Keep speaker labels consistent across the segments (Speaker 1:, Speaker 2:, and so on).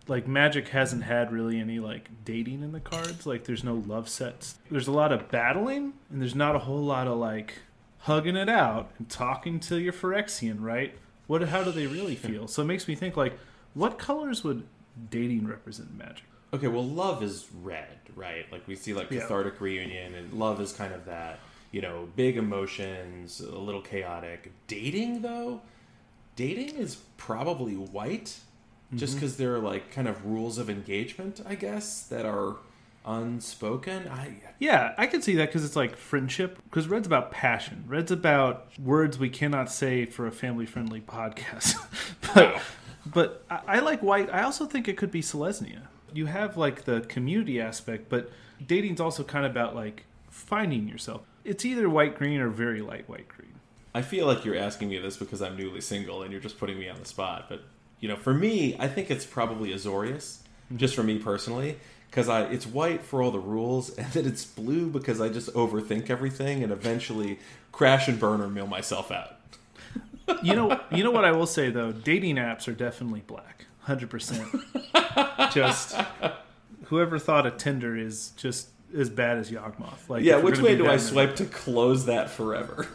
Speaker 1: like Magic hasn't had really any like dating in the cards. Like there's no love sets. There's a lot of battling, and there's not a whole lot of like hugging it out and talking to your Phyrexian, right? How do they really feel? So it makes me think like, what colors would dating represent in Magic?
Speaker 2: Okay, well, love is red, right? Like we see like Cathartic Reunion, and love is kind of that, big emotions, a little chaotic. Dating, though, dating is probably white, just because there are like kind of rules of engagement, I guess, that are unspoken.
Speaker 1: I can see that because it's like friendship. Because red's about passion. Red's about words we cannot say for a family-friendly podcast. But I like white. I also think it could be Selesnya. You have like the community aspect, but dating's also kind of about like finding yourself. It's either white-green or very light white-green.
Speaker 2: I feel like you're asking me this because I'm newly single and you're just putting me on the spot. But, for me, I think it's probably Azorius, just for me personally. Because it's white for all the rules, and then it's blue because I just overthink everything and eventually crash and burn or mill myself out.
Speaker 1: You know what I will say, though? Dating apps are definitely black. 100%. Just whoever thought a Tinder is just as bad as Yawgmoth. Like,
Speaker 2: yeah, which way do I swipe to close that forever?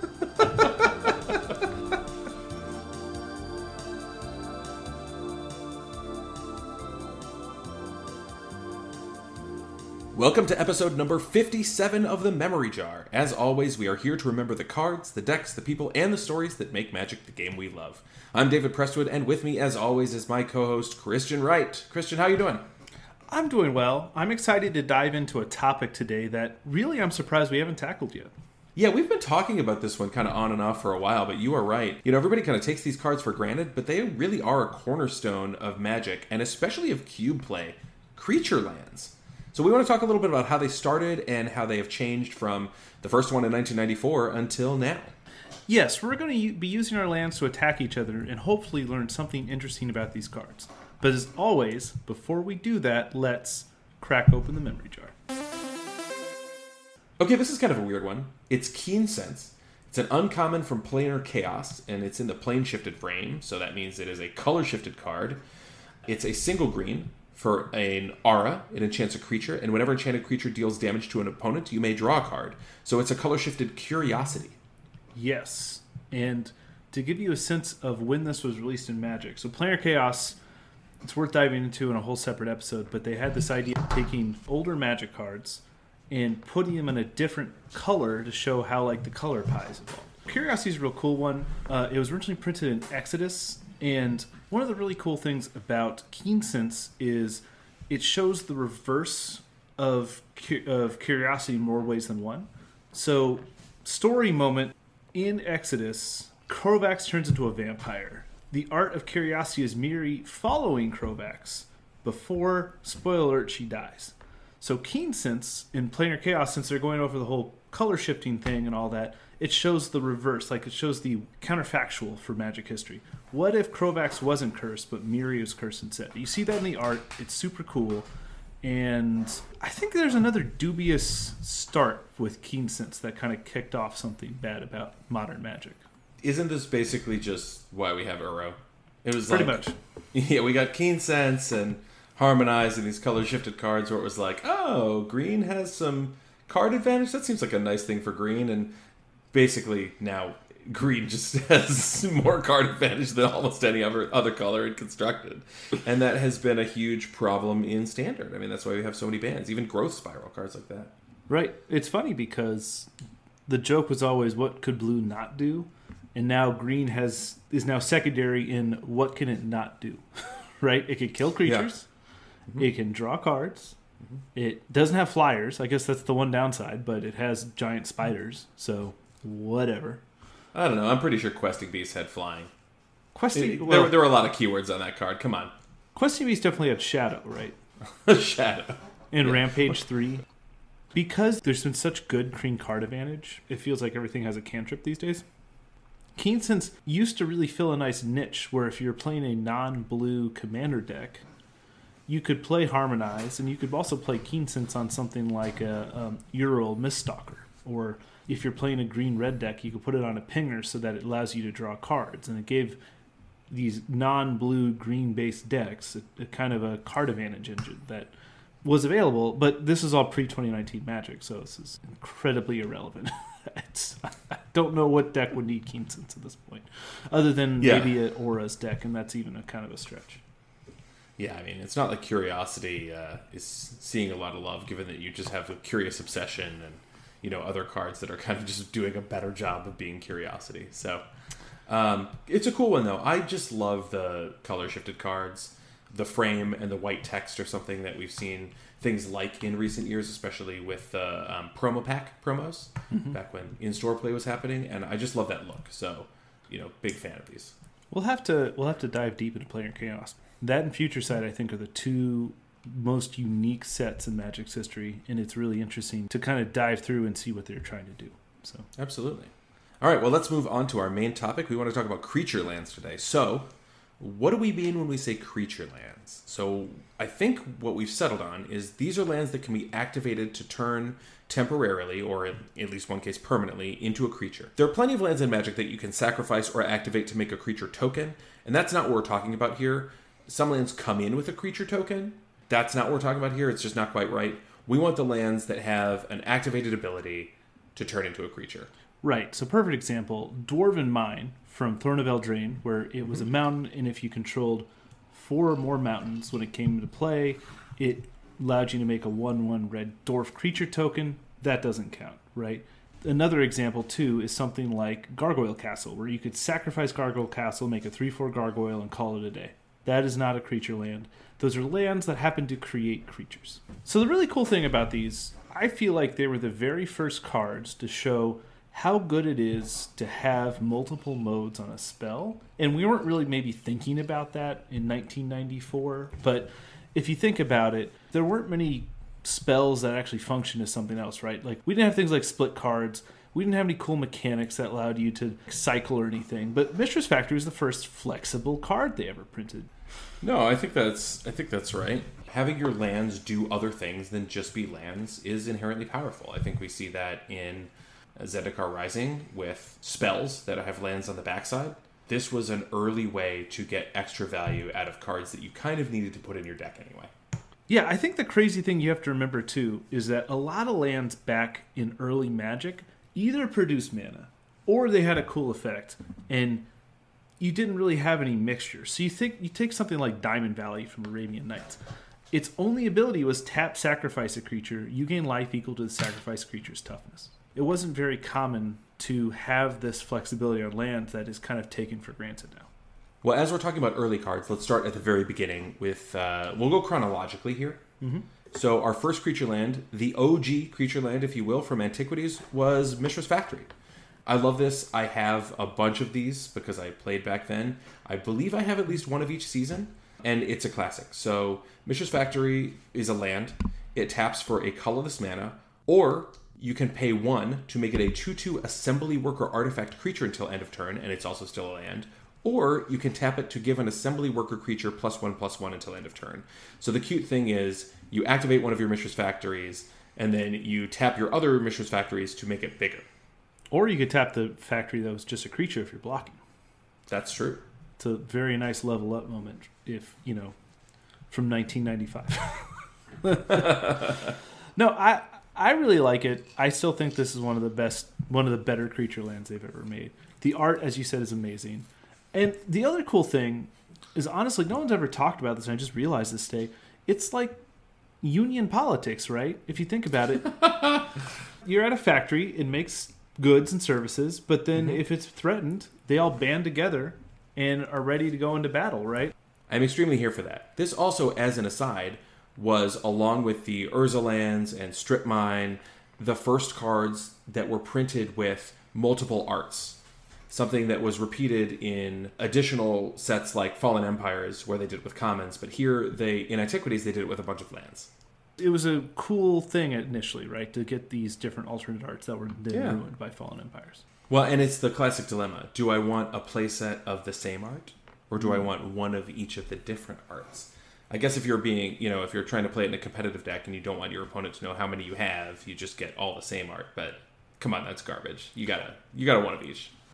Speaker 2: Welcome to episode number 57 of The Memory Jar. As always, we are here to remember the cards, the decks, the people, and the stories that make Magic the game we love. I'm David Prestwood, and with me, as always, is my co-host, Christian Wright. Christian, how you doing?
Speaker 1: I'm doing well. I'm excited to dive into a topic today that really I'm surprised we haven't tackled yet.
Speaker 2: Yeah, we've been talking about this one kind of on and off for a while, but you are right. Everybody kind of takes these cards for granted, but they really are a cornerstone of Magic, and especially of cube play, creature lands. So we want to talk a little bit about how they started and how they have changed from the first one in 1994 until now.
Speaker 1: Yes, we're going to be using our lands to attack each other and hopefully learn something interesting about these cards. But as always, before we do that, let's crack open the memory jar.
Speaker 2: Okay, this is kind of a weird one. It's Keen Sense. It's an uncommon from Planar Chaos, and it's in the plane shifted frame, so that means it is a color shifted card. It's a single green. For an aura, it enchants a creature, and whenever enchanted creature deals damage to an opponent, you may draw a card. So it's a color-shifted Curiosity.
Speaker 1: Yes, and to give you a sense of when this was released in Magic, so Planar Chaos, it's worth diving into in a whole separate episode, but they had this idea of taking older Magic cards and putting them in a different color to show how like the color pies evolved. Curiosity is a real cool one. It was originally printed in Exodus, and one of the really cool things about Keen Sense is it shows the reverse of Curiosity in more ways than one. So, story moment in Exodus, Krovax turns into a vampire. The art of Curiosity is Miri following Krovax before, spoiler alert, she dies. So Keen Sense in Planar Chaos, since they're going over the whole color shifting thing and all that, it shows the reverse, like it shows the counterfactual for Magic history. What if Krovax wasn't cursed, but Miri was cursed instead? You see that in the art. It's super cool. And I think there's another dubious start with Keen Sense that kind of kicked off something bad about modern Magic.
Speaker 2: Isn't this basically just why we have Uro? It was
Speaker 1: pretty much.
Speaker 2: Yeah, we got Keen Sense and Harmonize and these color-shifted cards where it was like, oh, green has some card advantage? That seems like a nice thing for green, and basically, now green just has more card advantage than almost any other color in Constructed. And that has been a huge problem in Standard. I mean, that's why we have so many bans, even Growth Spiral cards like that.
Speaker 1: Right. It's funny because the joke was always, what could blue not do? And now green is now secondary in what can it not do? Right? It can kill creatures. Yeah. Mm-hmm. It can draw cards. Mm-hmm. It doesn't have flyers. I guess that's the one downside, but it has giant spiders. So... whatever.
Speaker 2: I don't know. I'm pretty sure Questing Beast had flying.
Speaker 1: There
Speaker 2: were a lot of keywords on that card. Come on.
Speaker 1: Questing Beast definitely had Shadow, right?
Speaker 2: Shadow.
Speaker 1: In Rampage 3. Because there's been such good green card advantage, it feels like everything has a cantrip these days. Keen Sense used to really fill a nice niche where if you're playing a non-blue commander deck, you could play Harmonize, and you could also play Keen Sense on something like a Ural Miststalker, or... if you're playing a green-red deck, you could put it on a pinger so that it allows you to draw cards. And it gave these non-blue green based decks, a kind of a card advantage engine that was available, but this is all pre-2019 Magic, so this is incredibly irrelevant. I don't know what deck would need Keen Sense at this point, other than maybe an Aura's deck, and that's even a kind of a stretch.
Speaker 2: Yeah, I mean, it's not like Curiosity is seeing a lot of love, given that you just have a Curious Obsession and, you know, other cards that are kind of just doing a better job of being Curiosity. So it's a cool one, though. I just love the color-shifted cards. The frame and the white text are something that we've seen things like in recent years, especially with the promo pack promos, back when in-store play was happening, and I just love that look. So, you know, big fan of these.
Speaker 1: We'll have to dive deep into Planar Chaos. That and Future Sight, I think, are the two most unique sets in Magic's history, and it's really interesting to kind of dive through and see what they're trying to do. So
Speaker 2: absolutely. All right, well, let's move on to our main topic. We want to talk about creature lands today. So, what do we mean when we say creature lands? So I think what we've settled on is these are lands that can be activated to turn temporarily, or in at least one case permanently, into a creature. There are plenty of lands in Magic that you can sacrifice or activate to make a creature token, and that's not what we're talking about here. Some lands come in with a creature token. That's not what we're talking about here. It's just not quite right. We want the lands that have an activated ability to turn into a creature.
Speaker 1: Right. So perfect example, Dwarven Mine from Throne of Eldraine, where it was a mountain, and if you controlled 4 or more mountains when it came into play, it allowed you to make a 1/1 red dwarf creature token. That doesn't count, right? Another example, too, is something like Gargoyle Castle, where you could sacrifice Gargoyle Castle, make a 3/4 gargoyle, and call it a day. That is not a creature land. Those are lands that happen to create creatures. So the really cool thing about these, I feel like they were the very first cards to show how good it is to have multiple modes on a spell. And we weren't really maybe thinking about that in 1994, but if you think about it, there weren't many spells that actually function as something else, right? Like, we didn't have things like split cards. We didn't have any cool mechanics that allowed you to cycle or anything. But Mishra's Factory was the first flexible card they ever printed.
Speaker 2: No, I think that's right. Having your lands do other things than just be lands is inherently powerful. I think we see that in Zendikar Rising with spells that have lands on the backside. This was an early way to get extra value out of cards that you kind of needed to put in your deck anyway.
Speaker 1: Yeah, I think the crazy thing you have to remember, too, is that a lot of lands back in early Magic either produced mana or they had a cool effect, and you didn't really have any mixture. So you take something like Diamond Valley from Arabian Nights. Its only ability was tap, sacrifice a creature. You gain life equal to the sacrifice creature's toughness. It wasn't very common to have this flexibility on land that is kind of taken for granted now.
Speaker 2: Well, as we're talking about early cards, let's start at the very beginning with, we'll go chronologically here. Mm-hmm. So our first creature land, the OG creature land, if you will, from Antiquities, was Mishra's Factory. I love this. I have a bunch of these because I played back then. I believe I have at least one of each season, and it's a classic. So Mishra's Factory is a land. It taps for a colorless mana, or you can pay 1 to make it a 2/2 assembly worker artifact creature until end of turn, and it's also still a land. Or you can tap it to give an assembly worker creature +1/+1 until end of turn. So the cute thing is you activate one of your Mishra's Factories, and then you tap your other Mishra's Factories to make it bigger.
Speaker 1: Or you could tap the factory that was just a creature if you're blocking.
Speaker 2: That's true.
Speaker 1: It's a very nice level up moment if, from 1995. No, I really like it. I still think this is one of the better creature lands they've ever made. The art, as you said, is amazing. And the other cool thing is, honestly, no one's ever talked about this, and I just realized this today. It's like union politics, right? If you think about it, you're at a factory, it makes goods and services, but then if it's threatened, they all band together and are ready to go into battle, right?
Speaker 2: I'm extremely here for that. This also, as an aside, was, along with the Urza lands and Strip Mine, the first cards that were printed with multiple arts. Something that was repeated in additional sets like Fallen Empires, where they did it with commons, but here, in Antiquities, they did it with a bunch of lands.
Speaker 1: It was a cool thing initially, right, to get these different alternate arts that were then ruined by Fallen Empires.
Speaker 2: Well, and it's the classic dilemma. Do I want a playset of the same art, or do I want one of each of the different arts? I guess if you're if you're trying to play it in a competitive deck and you don't want your opponent to know how many you have, you just get all the same art. But come on, that's garbage. You gotta one of each.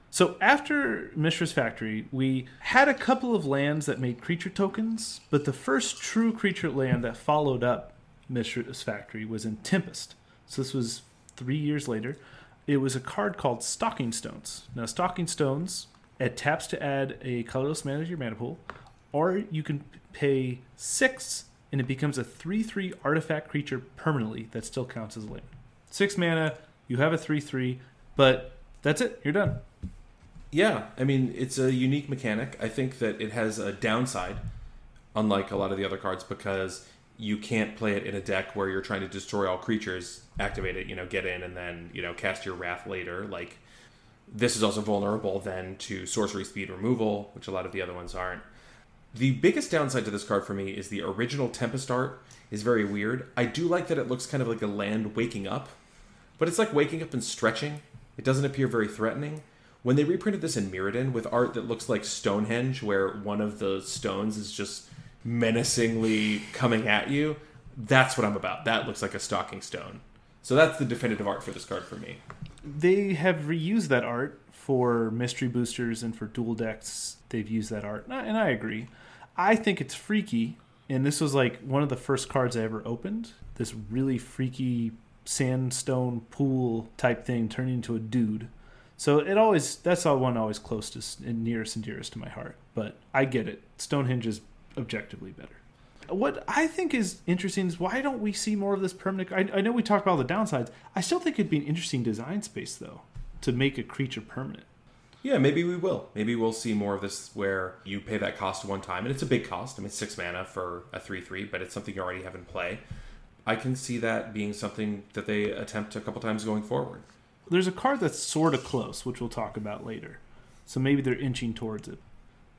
Speaker 1: So after Mishra's Factory, we had a couple of lands that made creature tokens, but the first true creature land that followed up Mishra's Factory was in Tempest. So this was 3 years later. It was a card called Stalking Stones. Now, Stalking Stones, it taps to add a colorless mana to your mana pool, or you can pay 6 and it becomes a 3/3 artifact creature permanently that still counts as a land. 6 mana, you have a 3/3, but that's it. You're done.
Speaker 2: Yeah, I mean, it's a unique mechanic. I think that it has a downside, unlike a lot of the other cards, because you can't play it in a deck where you're trying to destroy all creatures, activate it, get in, and then, cast your Wrath later. Like, this is also vulnerable then to sorcery speed removal, which a lot of the other ones aren't. The biggest downside to this card for me is the original Tempest art is very weird. I do like that it looks kind of like a land waking up, but it's like waking up and stretching. It doesn't appear very threatening. When they reprinted this in Mirrodin with art that looks like Stonehenge, where one of the stones is just menacingly coming at you, that's what I'm about. That looks like a stalking stone. So that's the definitive art for this card for me.
Speaker 1: They have reused that art for mystery boosters and for dual decks. They've used that art, and I agree. I think it's freaky, and this was like one of the first cards I ever opened. This really freaky sandstone pool type thing turning into a dude. So that's all one always closest and nearest and dearest to my heart. But I get it. Stonehenge is objectively better. What I think is interesting is why don't we see more of this permanent? I know we talked about all the downsides. I still think it'd be an interesting design space, though, to make a creature permanent.
Speaker 2: Yeah, maybe we will. Maybe we'll see more of this where you pay that cost one time, and it's a big cost. I mean, 6 mana for a 3/3, but it's something you already have in play. I can see that being something that they attempt a couple times going forward.
Speaker 1: There's a card that's sort of close, which we'll talk about later. So maybe they're inching towards it.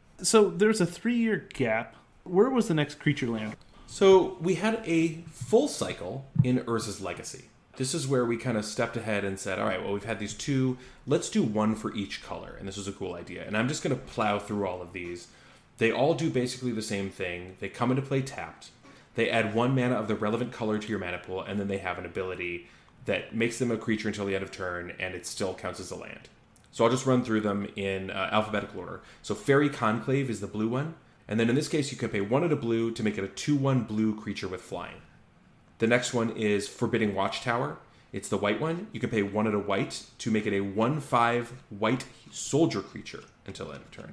Speaker 1: So there's a 3-year gap. Where was the next creature land?
Speaker 2: So we had a full cycle in Urza's Legacy. This is where we kind of stepped ahead and said, all right, well, we've had these 2. Let's do 1 for each color. And this was a cool idea. And I'm just going to plow through all of these. They all do basically the same thing. They come into play tapped. They add 1 mana of the relevant color to your mana pool, and then they have an ability that makes them a creature until the end of turn, and it still counts as a land. So I'll just run through them in alphabetical order. So Fairy Conclave is the blue one, and then in this case you can pay 1 of a blue to make it a 2/1 blue creature with flying. The next one is Forbidding Watchtower. It's the white one. You can pay 1 of a white to make it a 1/5 white soldier creature until end of turn.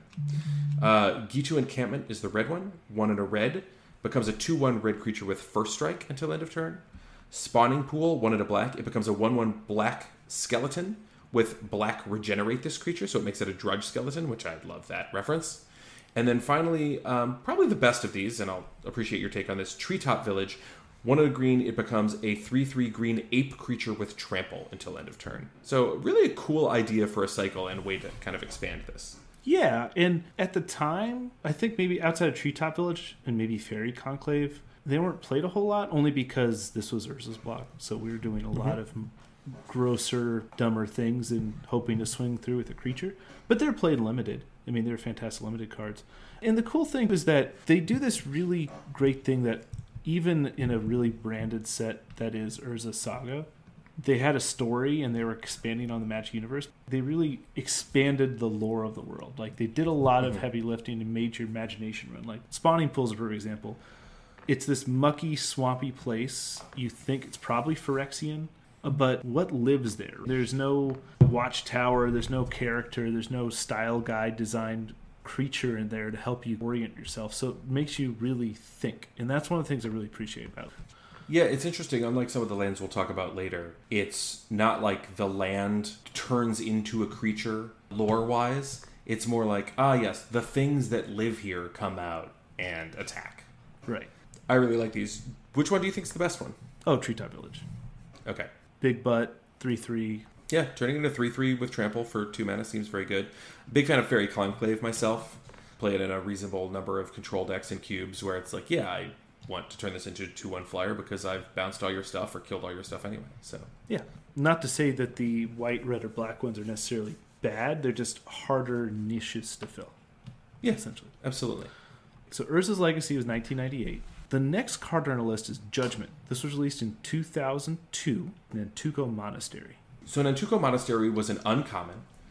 Speaker 2: Gitu Encampment is the red one. 1 of a red. Becomes a 2/1 red creature with first strike until end of turn. Spawning Pool, 1 of a black. It becomes a 1/1 black skeleton with black regenerate this creature, so it makes it a drudge skeleton, which I love that reference. And then finally, probably the best of these, and I'll appreciate your take on this, Treetop Village. 1 of a green, it becomes a 3/3 green ape creature with trample until end of turn. So really a cool idea for a cycle and way to kind of expand this.
Speaker 1: Yeah, and at the time, I think maybe outside of Treetop Village and maybe Fairy Conclave, they weren't played a whole lot, only because this was Urza's block. So we were doing a lot of grosser, dumber things and hoping to swing through with a creature. But they're played limited. I mean, they're fantastic limited cards. And the cool thing is that they do this really great thing that even in a really branded set that is Urza Saga, they had a story and they were expanding on the Magic universe. They really expanded the lore of the world. Like, they did a lot of heavy lifting and made your imagination run. Like, Spawning Pool is a perfect example. It's this mucky, swampy place. You think it's probably Phyrexian, but what lives there? There's no watchtower, there's no character, there's no style guide designed creature in there to help you orient yourself. So it makes you really think. And that's one of the things I really appreciate about it.
Speaker 2: Yeah, it's interesting. Unlike some of the lands we'll talk about later, it's not like the land turns into a creature lore-wise. It's more like, yes, the things that live here come out and attack.
Speaker 1: Right.
Speaker 2: I really like these. Which one do you think is the best one?
Speaker 1: Oh, Treetop Village.
Speaker 2: Okay.
Speaker 1: Big butt, 3/3.
Speaker 2: Yeah, turning into 3/3 with trample for 2 mana seems very good. Big fan of Fairy Conclave myself. Play it in a reasonable number of control decks and cubes where it's like, yeah, I want to turn this into a 2/1 flyer because I've bounced all your stuff or killed all your stuff anyway. So
Speaker 1: yeah, not to say that the white, red, or black ones are necessarily bad. They're just harder niches to fill.
Speaker 2: Yeah,
Speaker 1: essentially.
Speaker 2: Absolutely.
Speaker 1: So Urza's Legacy was 1998. The next card on our list is Judgment. This was released in 2002 in Nantuko Monastery.
Speaker 2: So Nantuko Monastery was an uncommon.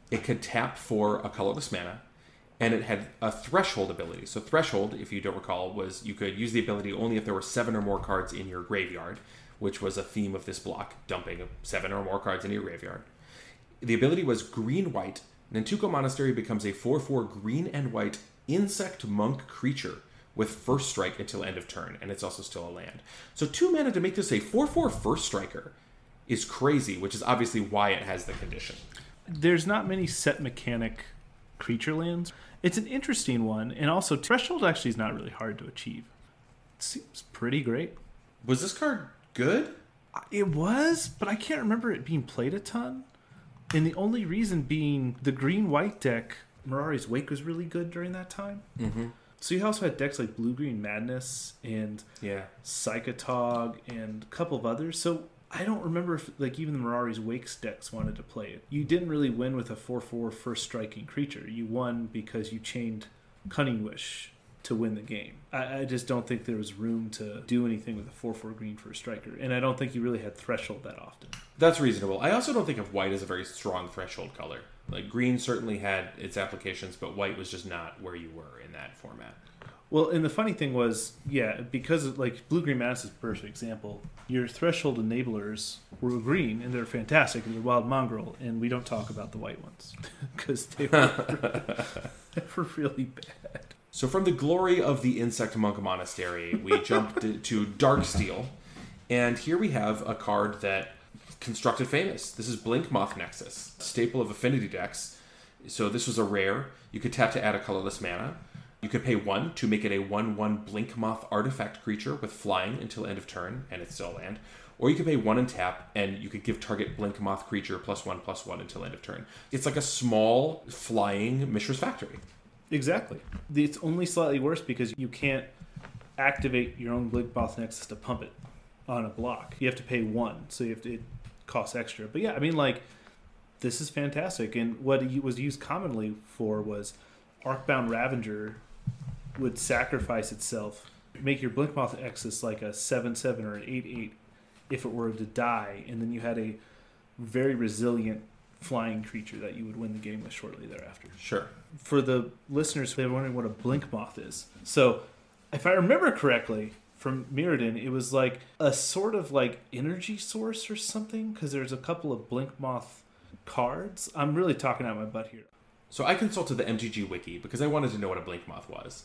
Speaker 2: it could tap for a colorless mana, and it had a threshold ability. So threshold, if you don't recall, was you could use the ability only if there were 7 or more cards in your graveyard, which was a theme of this block, dumping 7 or more cards into your graveyard. The ability was green-white. Nantuko Monastery becomes a 4/4 green and white insect monk creature with first strike until end of turn, and it's also still a land. So 2 mana to make this a 4/4 first striker is crazy, which is obviously why it has the condition.
Speaker 1: There's not many set mechanic creature lands. It's an interesting one, and also threshold actually is not really hard to achieve. It seems pretty great.
Speaker 2: Was this card good?
Speaker 1: It was, but I can't remember it being played a ton. And the only reason being the green-white deck, Mirari's Wake, was really good during that time.
Speaker 2: Mm-hmm.
Speaker 1: So you also had decks like Blue-Green Madness and Psychotog and a couple of others. So I don't remember if like even the Mirari's Wakes decks wanted to play it. You didn't really win with a 4/4 first striking creature. You won because you chained Cunning Wish to win the game. I just don't think there was room to do anything with a 4/4 green first striker. And I don't think you really had Threshold that often.
Speaker 2: That's reasonable. I also don't think of white as a very strong threshold color. Like green certainly had its applications, but white was just not where you were in that format.
Speaker 1: Well, and the funny thing was, because of, like Blue-Green Madness is a perfect example. Your Threshold enablers were green, and they're fantastic, and they're Wild Mongrel, and we don't talk about the white ones because they were really bad.
Speaker 2: So from the glory of the Insect Monk Monastery, we jumped to Darksteel, and here we have a card that constructed famous. This is Blinkmoth Nexus, staple of Affinity decks. So this was a rare. You could tap to add a colorless mana. You could pay 1 to make it a 1/1 Blinkmoth artifact creature with flying until end of turn, and it's still a land. Or you could pay 1 and tap, and you could give target Blinkmoth creature +1/+1 until end of turn. It's like a small flying Mishra's Factory.
Speaker 1: Exactly. It's only slightly worse because you can't activate your own Blinkmoth Nexus to pump it on a block. You have to pay 1, so it costs extra. But yeah, I mean, like, this is fantastic. And what it was used commonly for was Arcbound Ravager would sacrifice itself, make your Blinkmoth Nexus like a 7/7 or an 8/8 if it were to die, and then you had a very resilient flying creature that you would win the game with shortly thereafter.
Speaker 2: Sure.
Speaker 1: For the listeners, they're wondering what a Blinkmoth is. So, if I remember correctly, from Mirrodin, it was like a sort of like energy source or something, because there's a couple of Blinkmoth cards. I'm really talking out my butt here.
Speaker 2: So I consulted the MTG Wiki because I wanted to know what a Blinkmoth was.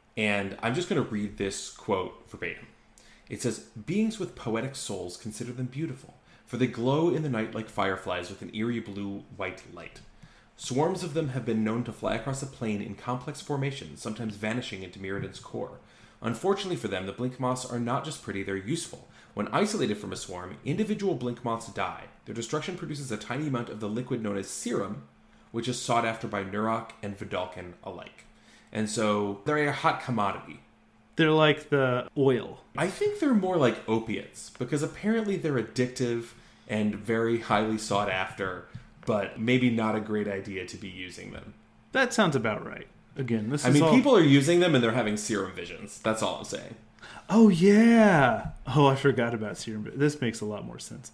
Speaker 2: And I'm just going to read this quote verbatim. It says, "Beings with poetic souls consider them beautiful, for they glow in the night like fireflies with an eerie blue-white light. Swarms of them have been known to fly across a plane in complex formations, sometimes vanishing into Mirrodin's core. Unfortunately for them, the Blinkmoths are not just pretty, they're useful. When isolated from a swarm, individual Blinkmoths die. Their destruction produces a tiny amount of the liquid known as serum, which is sought after by Nurok and Vidalcan alike." And so they're a hot commodity.
Speaker 1: They're like the oil.
Speaker 2: I think they're more like opiates, because apparently they're addictive and very highly sought after, but maybe not a great idea to be using them.
Speaker 1: That sounds about right. Again,
Speaker 2: people are using them and they're having serum visions. That's all I'm saying.
Speaker 1: Oh, yeah. Oh, I forgot about serum. This makes a lot more sense.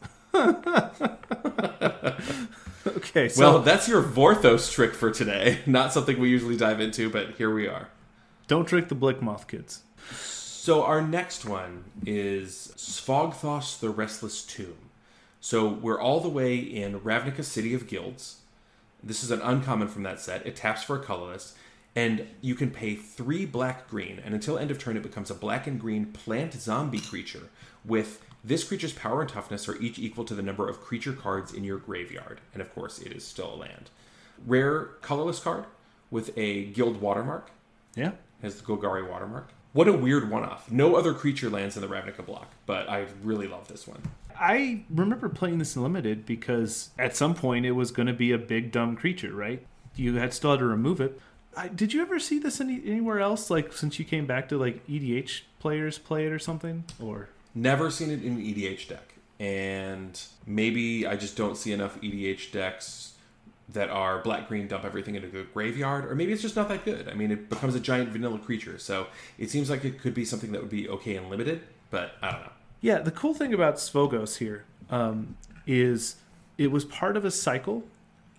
Speaker 1: Okay, so...
Speaker 2: Well, that's your Vorthos trick for today. Not something we usually dive into, but here we are.
Speaker 1: Don't trick the Blinkmoth kids.
Speaker 2: So our next one is Svogthos the Restless Tomb. So we're all the way in Ravnica City of Guilds. This is an uncommon from that set. It taps for a colorless, and you can pay 3 black-green, and until end of turn it becomes a black and green plant zombie creature with this creature's power and toughness are each equal to the number of creature cards in your graveyard. And of course, it is still a land. Rare colorless card with a guild watermark.
Speaker 1: Yeah.
Speaker 2: Has the Golgari watermark. What a weird one-off. No other creature lands in the Ravnica block, but I really love this one.
Speaker 1: I remember playing this in Limited because at some point it was going to be a big dumb creature, right? You still had to remove it. Did you ever see this anywhere else, like since you came back to like EDH players play it or something? Or
Speaker 2: never seen it in an EDH deck. And maybe I just don't see enough EDH decks that are black-green, dump everything into the graveyard, or maybe it's just not that good. I mean, it becomes a giant vanilla creature, so it seems like it could be something that would be okay and limited, but I don't know.
Speaker 1: Yeah, the cool thing about Svogos here is it was part of a cycle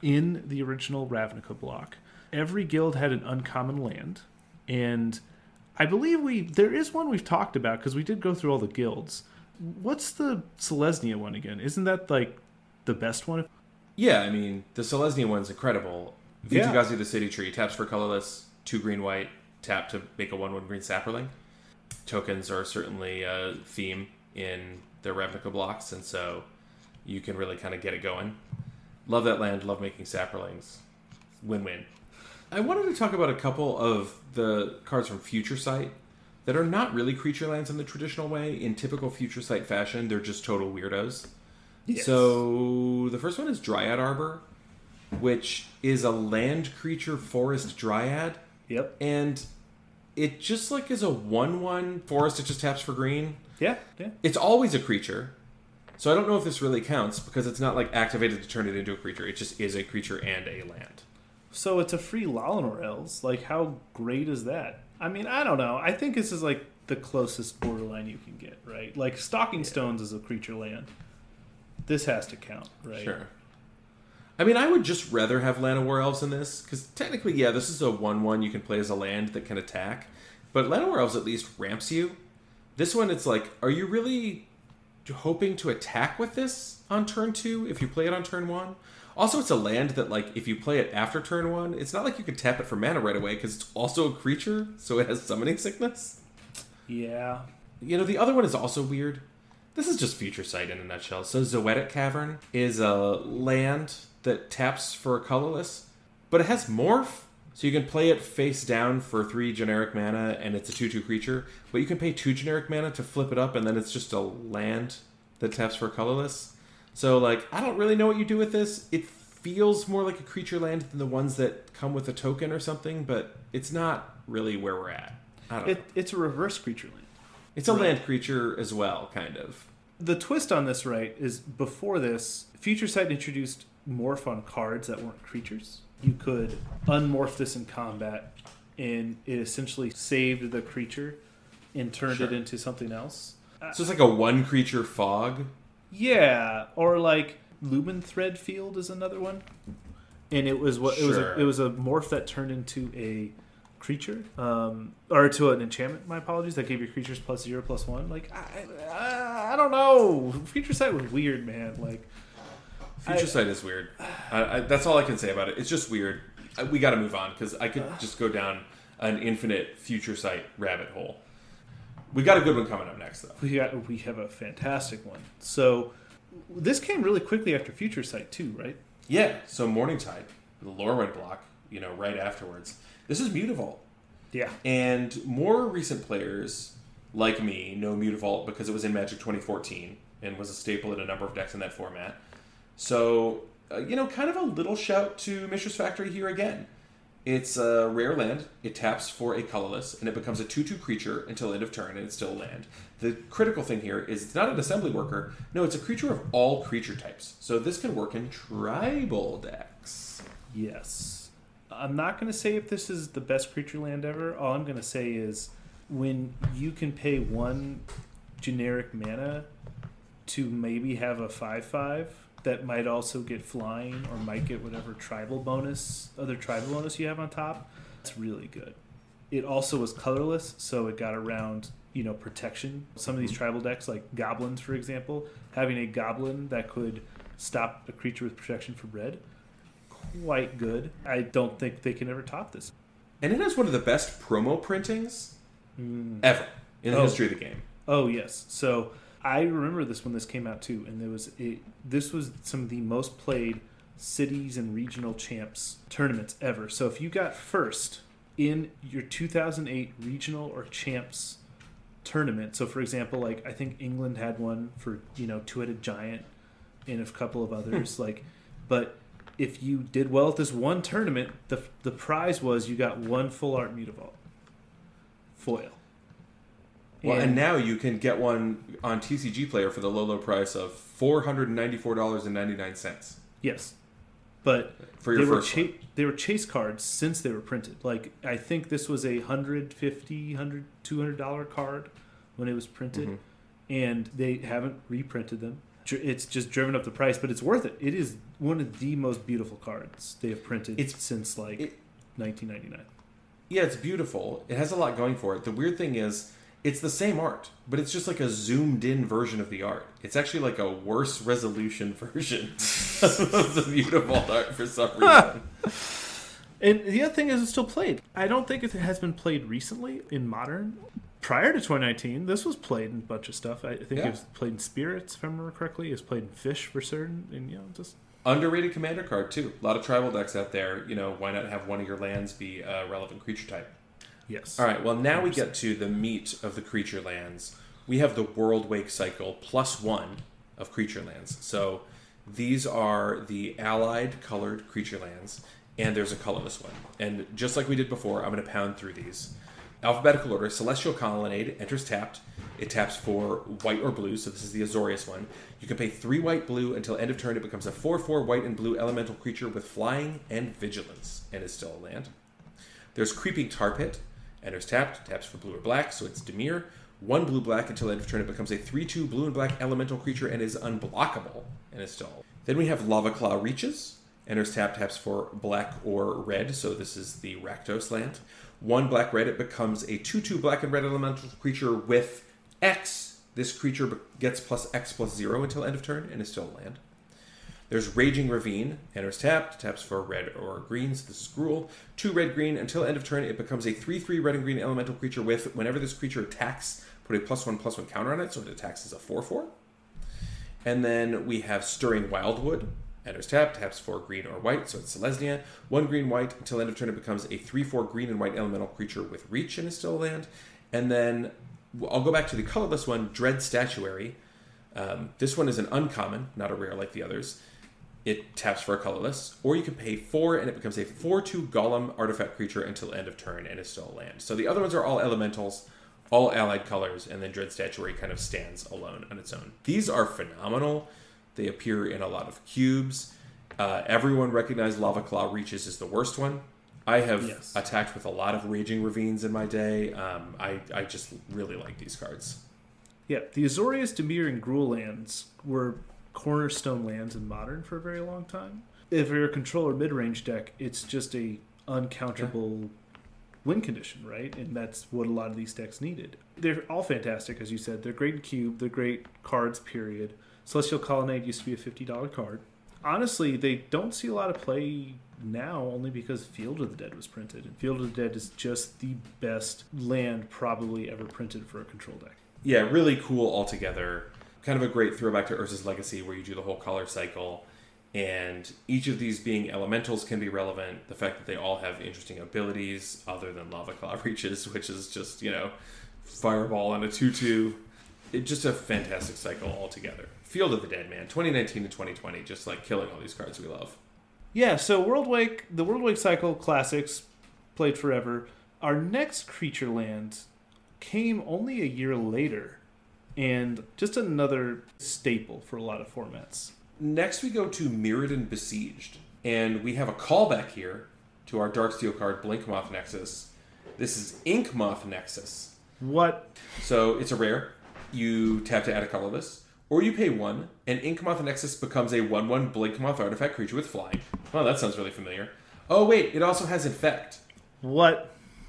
Speaker 1: in the original Ravnica block. Every guild had an uncommon land, and I believe there is one we've talked about because we did go through all the guilds. What's the Selesnya one again? Isn't that like the best one?
Speaker 2: Yeah, I mean, the Selesnya one's incredible.
Speaker 1: Yeah.
Speaker 2: Vizigazi the City Tree, taps for colorless, 2 green-white, tap to make a 1/1 green sapperling. Tokens are certainly a theme in the Ravnica blocks, and so you can really kind of get it going. Love that land, love making sapperlings. Win-win. I wanted to talk about a couple of the cards from Future Sight that are not really creature lands in the traditional way. In typical Future Sight fashion, they're just total weirdos.
Speaker 1: Yes.
Speaker 2: So the first one is Dryad Arbor, which is a land creature forest dryad.
Speaker 1: Yep.
Speaker 2: And it just like is a 1/1 forest. It just taps for green.
Speaker 1: Yeah.
Speaker 2: It's always a creature. So I don't know if this really counts because it's not like activated to turn it into a creature. It just is a creature and a land.
Speaker 1: So it's a free Lalanor Elves. Like, how great is that? I mean, I don't know. I think this is like the closest borderline you can get, right? Like, Stalking Stones is a creature land. This has to count, right?
Speaker 2: Sure. I mean, I would just rather have Llanowar Elves in this, because technically, yeah, this is a 1/1 you can play as a land that can attack, but Llanowar Elves at least ramps you. This one, it's like, are you really hoping to attack with this on turn 2 if you play it on turn 1? Also, it's a land that, like, if you play it after turn 1, it's not like you can tap it for mana right away, because it's also a creature, so it has summoning sickness.
Speaker 1: Yeah.
Speaker 2: You know, the other one is also weird. This is just Future Sight in a nutshell. So Zoetic Cavern is a land that taps for a colorless, but it has morph. So you can play it face down for 3 generic mana, and it's a 2/2 creature. But you can pay 2 generic mana to flip it up, and then it's just a land that taps for colorless. So, like, I don't really know what you do with this. It feels more like a creature land than the ones that come with a token or something, but it's not really where we're at. I don't know.
Speaker 1: It's a reverse creature land.
Speaker 2: It's a land creature as well, kind of.
Speaker 1: The twist on this, right, is before this, Future Sight introduced morph on cards that weren't creatures. You could unmorph this in combat, and it essentially saved the creature and turned it into something else.
Speaker 2: So it's like a 1 creature fog.
Speaker 1: Yeah, or like Lumen Thread Field is another one, and it was what it was a morph that turned into a creature, or to an enchantment. My apologies. That gave your creatures +0/+1. Like I don't know. Future Sight was weird, man. Like
Speaker 2: Future Sight is weird. That's all I can say about it. It's just weird. We got to move on because I could just go down an infinite Future Sight rabbit hole. We got a good one coming up next, though.
Speaker 1: We have a fantastic one. So this came really quickly after Future Sight too, right?
Speaker 2: Yeah. So Morningtide, the Lorwyn block, right afterwards. This is Mutavault.
Speaker 1: Yeah.
Speaker 2: And more recent players, like me, know Mutavault because it was in Magic 2014 and was a staple in a number of decks in that format. So, kind of a little shout to Mishra's Factory here again. It's a rare land. It taps for a colorless, and it becomes a 2/2 creature until end of turn, and it's still a land. The critical thing here is it's not an assembly worker. No, it's a creature of all creature types. So this can work in tribal decks.
Speaker 1: Yes. I'm not going to say if this is the best creature land ever. All I'm going to say is when you can pay 1 generic mana to maybe have a 5/5 that might also get flying or might get whatever other tribal bonus you have on top, it's really good. It also was colorless, so it got around, protection. Some of these tribal decks, like goblins, for example, having a goblin that could stop a creature with protection for red, quite good. I don't think they can ever top this.
Speaker 2: And it has one of the best promo printings ever in the history of the game.
Speaker 1: Oh, yes. So I remember this when this came out too, and this was some of the most played cities and regional champs tournaments ever. So if you got first in your 2008 regional or champs tournament, so for example, like I think England had one for Two-Headed Giant and a couple of others, but if you did well at this one tournament, the prize was you got 1 full art Mutavault foil.
Speaker 2: Well, and now you can get one on TCG Player for the low price of $494.99.
Speaker 1: Yes, but
Speaker 2: for your first one.
Speaker 1: They were chase cards since they were printed. Like I think this was a $200 card when it was printed, and they haven't reprinted them. it's just driven up the price, but it's worth it. It is one of the most beautiful cards they have printed since 1999.
Speaker 2: Yeah, it's beautiful. It has a lot going for it. The weird thing is, it's the same art, but it's just like a zoomed-in version of the art. It's actually like a worse resolution version of the beautiful art for some reason.
Speaker 1: And the other thing is, it's still played. I don't think it has been played recently in Modern. Prior to 2019, this was played in a bunch of stuff. I think it was played in Spirits, if I remember correctly. It was played in Fish for certain, and just
Speaker 2: underrated commander card too. A lot of tribal decks out there. Why not have one of your lands be a relevant creature type?
Speaker 1: Yes.
Speaker 2: All right. Well, now we get to the meat of the creature lands. We have the World Wake cycle +1 of creature lands. So these are the allied colored creature lands, and there's a colorless one. And just like we did before, I'm going to pound through these. Alphabetical order, Celestial Colonnade enters tapped. It taps for white or blue, so this is the Azorius one. You can pay 3 white, blue until end of turn. It becomes a 4/4 white and blue elemental creature with flying and vigilance, and is still a land. There's Creeping Tar Pit, enters tapped, taps for blue or black, so it's Dimir. 1 blue black until end of turn. It becomes a 3/2 blue and black elemental creature and is unblockable, and is still. Then we have Lava Claw Reaches. Enters tapped, taps for black or red, so this is the Rakdos land. 1 black red, it becomes a 2/2 black and red elemental creature with X. This creature gets +X+0 until end of turn and is still a land. There's Raging Ravine, enters tapped, taps for red or green, so this is Gruul. 2 red green, until end of turn it becomes a 3/3 red and green elemental creature with, whenever this creature attacks, put a +1/+1 counter on it, so it attacks as a 4/4. And then we have Stirring Wildwood. Enters tapped, taps for green or white, so it's Selesnya. 1 green, white, until end of turn it becomes a 3/4 green and white elemental creature with reach and is still a land. And then I'll go back to the colorless one, Dread Statuary. This one is an uncommon, not a rare like the others. It taps for a colorless, or you can pay 4 and it becomes a 4/2 golem artifact creature until end of turn and is still a land. So the other ones are all elementals, all allied colors, and then Dread Statuary kind of stands alone on its own. These are phenomenal. They appear in a lot of cubes. Everyone recognized Lava Claw Reaches is the worst one. I have attacked with a lot of Raging Ravines in my day. I just really like these cards.
Speaker 1: Yeah, the Azorius, Dimir, and Gruul lands were cornerstone lands in Modern for a very long time. If you're a controller mid-range deck, it's just a uncounterable win condition, right? And that's what a lot of these decks needed. They're all fantastic, as you said. They're great in cube. They're great cards, period. Celestial Colonnade used to be a $50 card. Honestly, they don't see a lot of play now only because Field of the Dead was printed. And Field of the Dead is just the best land probably ever printed for a control deck.
Speaker 2: Yeah, really cool altogether. Kind of a great throwback to Urza's Legacy where you do the whole color cycle. And each of these being elementals can be relevant. The fact that they all have interesting abilities other than Lava Claw Reaches, which is just, Fireball and a 2/2. It's just a fantastic cycle altogether. Field of the Dead, man. 2019 and 2020, just like killing all these cards we love.
Speaker 1: Yeah, so the World Wake cycle classics played forever. Our next creature land came only a year later, and just another staple for a lot of formats.
Speaker 2: Next we go to Mirrodin Besieged, and we have a callback here to our Darksteel card, Blinkmoth Nexus. This is Inkmoth Nexus.
Speaker 1: What?
Speaker 2: So it's a rare. You tap to add a colorless, or you pay 1, and Inkmoth Nexus becomes a 1/1 Blinkmoth artifact creature with flying. Oh, that sounds really familiar. Oh, wait, it also has Infect.
Speaker 1: What?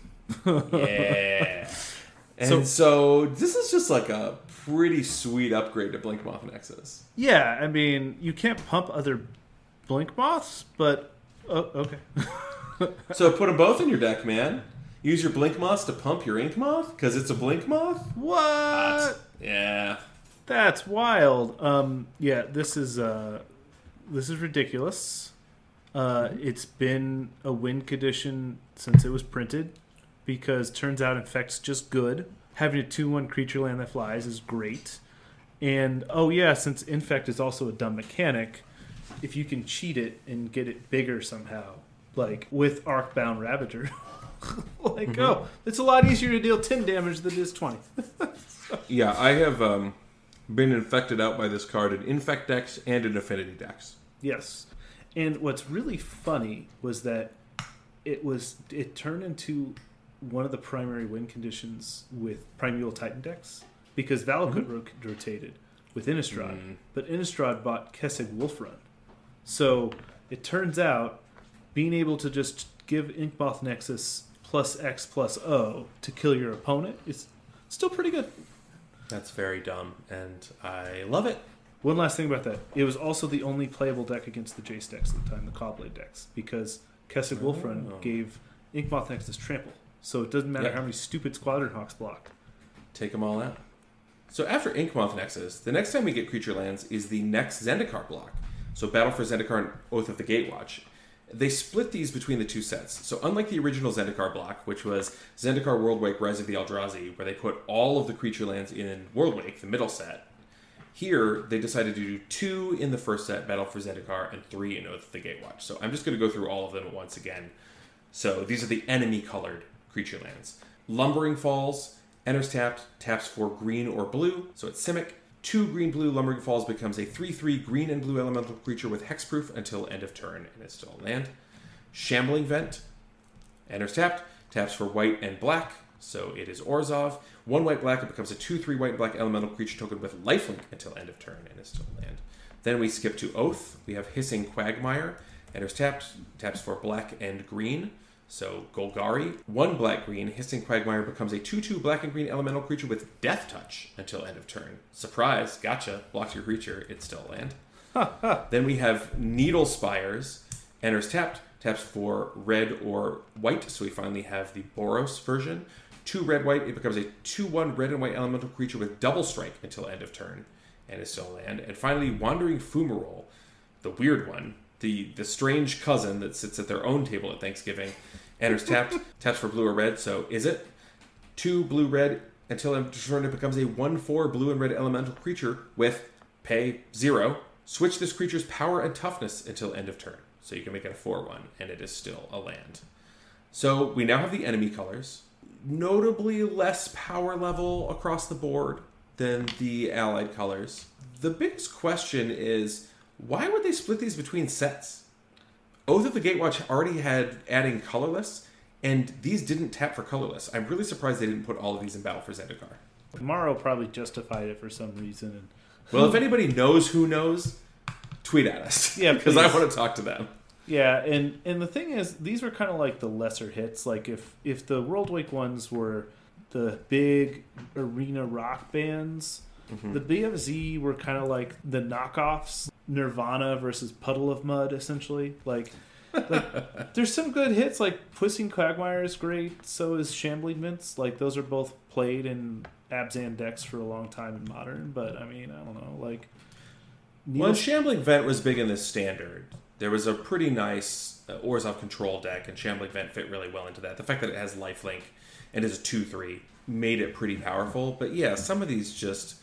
Speaker 2: Yeah. And so this is just like a pretty sweet upgrade to Blinkmoth Nexus.
Speaker 1: Yeah, I mean, you can't pump other Blinkmoths, but... Oh, okay.
Speaker 2: So put them both in your deck, man. Use your Blinkmoths to pump your Inkmoth, because it's a Blinkmoth?
Speaker 1: What?
Speaker 2: Yeah.
Speaker 1: That's wild. Yeah, this is ridiculous. It's been a win condition since it was printed, because turns out Infect's just good. Having a 2/1 creature land that flies is great. And, since Infect is also a dumb mechanic, if you can cheat it and get it bigger somehow, like with Arcbound Ravager, it's a lot easier to deal 10 damage than it is 20.
Speaker 2: Yeah, I have been infected out by this card in Infect decks and in Affinity decks.
Speaker 1: Yes. And what's really funny was that it turned into one of the primary win conditions with Primeval Titan decks because Valakut rotated. with Innistrad. But Innistrad bought Kessig Wolfrun. So it turns out being able to just give Inkmoth Nexus plus X plus O to kill your opponent is still pretty good.
Speaker 2: That's very dumb, and I love it.
Speaker 1: One last thing about that. It was also the only playable deck against the Jace decks at the time, the Caw-Blade decks, because Kessig Wolfrun gave Inkmoth Nexus trample. So it doesn't matter how many stupid Squadron Hawks block.
Speaker 2: Take them all out. So after Inkmoth Nexus, the next time we get creature lands is the next Zendikar block. So Battle for Zendikar and Oath of the Gatewatch. They split these between the two sets. So unlike the original Zendikar block, which was Zendikar Worldwake Rise of the Eldrazi, where they put all of the creature lands in Worldwake, the middle set, here they decided to do 2 in the first set, Battle for Zendikar, and 3 in Oath of the Gatewatch. So I'm just going to go through all of them once again. So these are the enemy-colored creature lands. Lumbering Falls, enters tapped, taps for green or blue, so it's Simic. 2 green-blue Lumbering Falls becomes a 3/3 green and blue elemental creature with hexproof until end of turn, and it's still a land. Shambling Vent, enters tapped, taps for white and black, so it is Orzhov. 1 white-black, it becomes a 2/3 white and black elemental creature token with lifelink until end of turn, and it's still a land. Then we skip to Oath. We have Hissing Quagmire, enters tapped, taps for black and green, so Golgari. 1 black-green, Hissing Quagmire becomes a 2/2 black and green elemental creature with Death Touch until end of turn. Surprise, gotcha, blocks your creature, it's still a land. Then we have Needle Spires, enters tapped, taps for red or white, so we finally have the Boros version. 2 red-white, it becomes a 2/1 red and white elemental creature with double strike until end of turn, and is still a land. And finally, Wandering Fumarole, the weird one, the strange cousin that sits at their own table at Thanksgiving, enters tapped, taps for blue or red, so is it? 2 blue-red, until end of turn it becomes a 1/4 blue and red elemental creature with pay 0. Switch this creature's power and toughness until end of turn, so you can make it a 4/1, and it is still a land. So we now have the enemy colors. Notably less power level across the board than the allied colors. The biggest question is, why would they split these between sets? Oath of the Gatewatch already had adding colorless, and these didn't tap for colorless. I'm really surprised they didn't put all of these in Battle for Zendikar.
Speaker 1: Morrow probably justified it for some reason. And
Speaker 2: well, if anybody knows who knows, tweet at us.
Speaker 1: Yeah,
Speaker 2: because I want to talk to them.
Speaker 1: Yeah, and the thing is, these were kind of like the lesser hits. Like if the Worldwake ones were the big arena rock bands, the BFZ were kind of like the knockoffs. Nirvana versus Puddle of Mud, essentially. Like there's some good hits. Like Pussing Quagmire is great. So is Shambling Vince. Like those are both played in Abzan decks for a long time in Modern. But I mean, I don't know. Like
Speaker 2: Well, Shambling Vent was big in this standard. There was a pretty nice Orzhov control deck, and Shambling Vent fit really well into that. The fact that it has lifelink and is a 2/3 made it pretty powerful. But yeah, some of these just,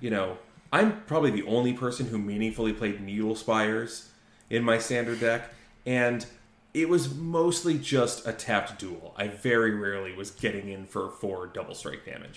Speaker 2: I'm probably the only person who meaningfully played Needle Spires in my standard deck, and it was mostly just a tapped duel. I very rarely was getting in for 4 double strike damage.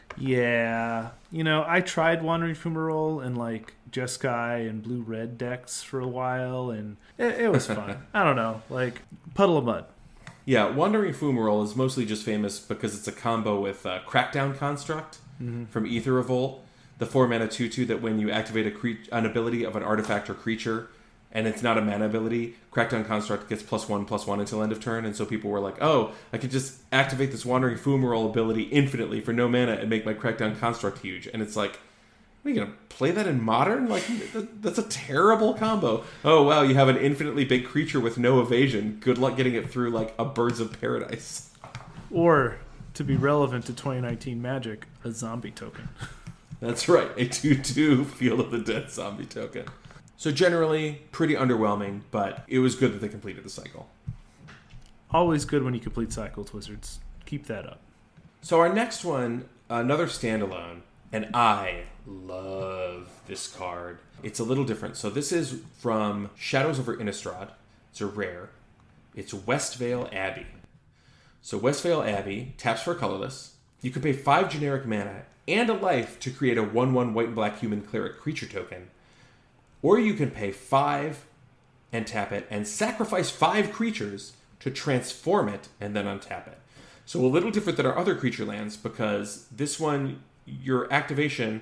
Speaker 1: Yeah. I tried Wandering Fumarole and like Jeskai and blue-red decks for a while, and it was fun. I don't know. Like Puddle of Mud.
Speaker 2: Yeah, Wandering Fumarole is mostly just famous because it's a combo with Crackdown Construct from Aether Revolt, the 4-mana 2/2 that when you activate an ability of an artifact or creature, and it's not a mana ability, Crackdown Construct gets +1/+1 until end of turn, and so people were like, oh, I could just activate this Wandering Fumarole ability infinitely for no mana and make my Crackdown Construct huge. And it's like, are you going to play that in Modern? Like, that's a terrible combo. Oh, wow, you have an infinitely big creature with no evasion. Good luck getting it through, like, a Birds of Paradise.
Speaker 1: Or, to be relevant to 2019 Magic, a zombie token.
Speaker 2: That's right, a 2/2 Field of the Dead zombie token. So generally, pretty underwhelming, but it was good that they completed the cycle.
Speaker 1: Always good when you complete cycles, Wizards. Keep that up.
Speaker 2: So our next one, another standalone, and I love this card. It's a little different. So this is from Shadows over Innistrad. It's a rare. It's Westvale Abbey. So Westvale Abbey taps for colorless. You can pay 5 generic mana and a life to create a 1/1 white and black human cleric creature token. Or you can pay 5 and tap it and sacrifice 5 creatures to transform it and then untap it. So a little different than our other creature lands, because this one, your activation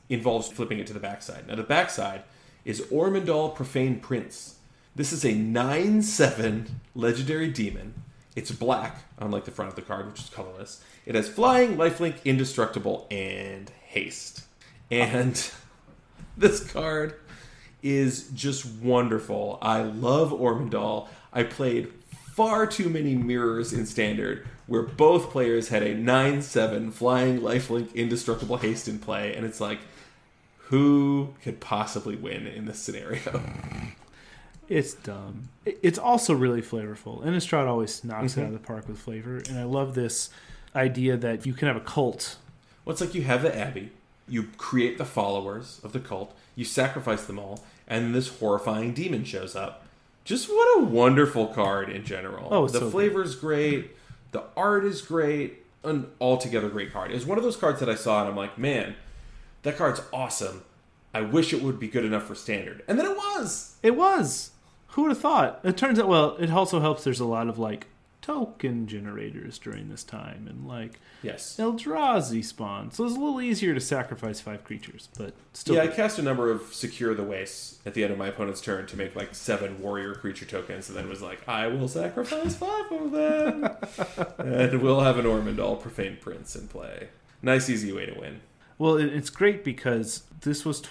Speaker 2: involves flipping it to the backside. Now, the backside is Ormondal Profane Prince. This is a 9/7 legendary demon. It's black, unlike the front of the card, which is colorless. It has flying, lifelink, indestructible, and haste. And this card is just wonderful. I love Ormondal. I played far too many mirrors in Standard where both players had a 9/7 flying, lifelink, indestructible haste in play, and it's like, who could possibly win in this scenario?
Speaker 1: It's dumb. It's also really flavorful. Innistrad always knocks it out of the park with flavor, and I love this idea that you can have a cult.
Speaker 2: Well, it's like you have the Abbey, you create the followers of the cult, you sacrifice them all, and this horrifying demon shows up. Just what a wonderful card in general.
Speaker 1: Oh,
Speaker 2: the
Speaker 1: so
Speaker 2: flavor's great, the art is great, an altogether great card. It's one of those cards that I saw and I'm like, man, that card's awesome. I wish it would be good enough for Standard. And then it was!
Speaker 1: It was! Who would have thought? It turns out, well, it also helps there's a lot of, like, token generators during this time, and, like,
Speaker 2: yes,
Speaker 1: Eldrazi spawn. So it's a little easier to sacrifice 5 creatures, but still.
Speaker 2: Yeah, I cast a number of Secure the Wastes at the end of my opponent's turn to make, like, 7 warrior creature tokens, and then was like, I will sacrifice 5 of them! And we'll have an Ormondal Profane Prince in play. Nice, easy way to win.
Speaker 1: Well, it's great because this was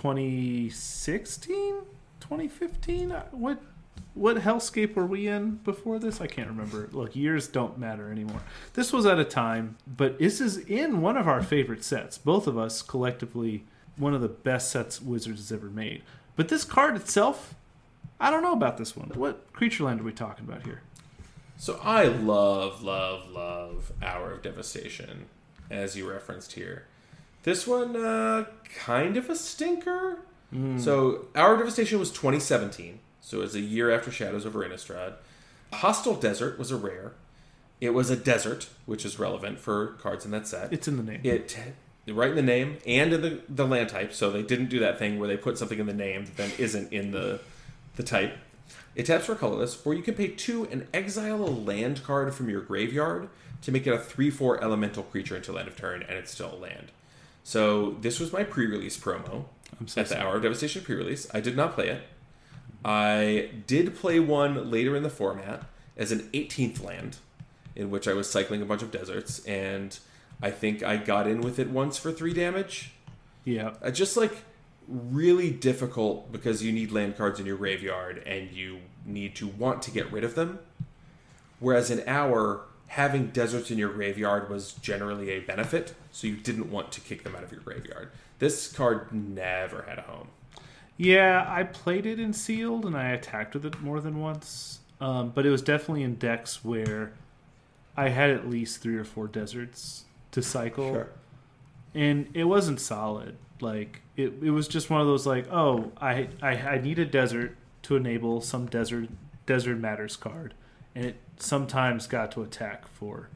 Speaker 1: 2016? 2015? What hellscape were we in before this? I can't remember. Look, years don't matter anymore. This was at a time, but this is in one of our favorite sets. Both of us collectively, one of the best sets Wizards has ever made. But this card itself, I don't know about this one. What creature land are we talking about here?
Speaker 2: So I love Hour of Devastation, as you referenced here. This one, kind of a stinker. So Hour of Devastation was 2017. So it was a year after Shadows over Innistrad. Hostile Desert was a rare. It was a desert, which is relevant for cards in that set.
Speaker 1: It's in the name.
Speaker 2: Right in the name and in the land type. So they didn't do that thing where they put something in the name that then isn't in the type. It taps for colorless, or you can pay 2 and exile a land card from your graveyard to make it a 3/4 elemental creature until end of turn, and it's still a land. So this was my pre-release promo the Hour of Devastation pre-release. I did not play it. I did play one later in the format as an 18th land, in which I was cycling a bunch of deserts, and I think I got in with it once for 3 damage.
Speaker 1: Yeah.
Speaker 2: Just like really difficult because you need land cards in your graveyard and you need to want to get rid of them. Whereas in Hour, having deserts in your graveyard was generally a benefit, so you didn't want to kick them out of your graveyard. This card never had a home.
Speaker 1: Yeah, I played it in Sealed, and I attacked with it more than once. But it was definitely in decks where I had at least 3 or 4 deserts to cycle.
Speaker 2: Sure.
Speaker 1: And it wasn't solid. Like, it was just one of those, like, oh, I need a desert to enable some Desert Matters card. And it sometimes got to attack for,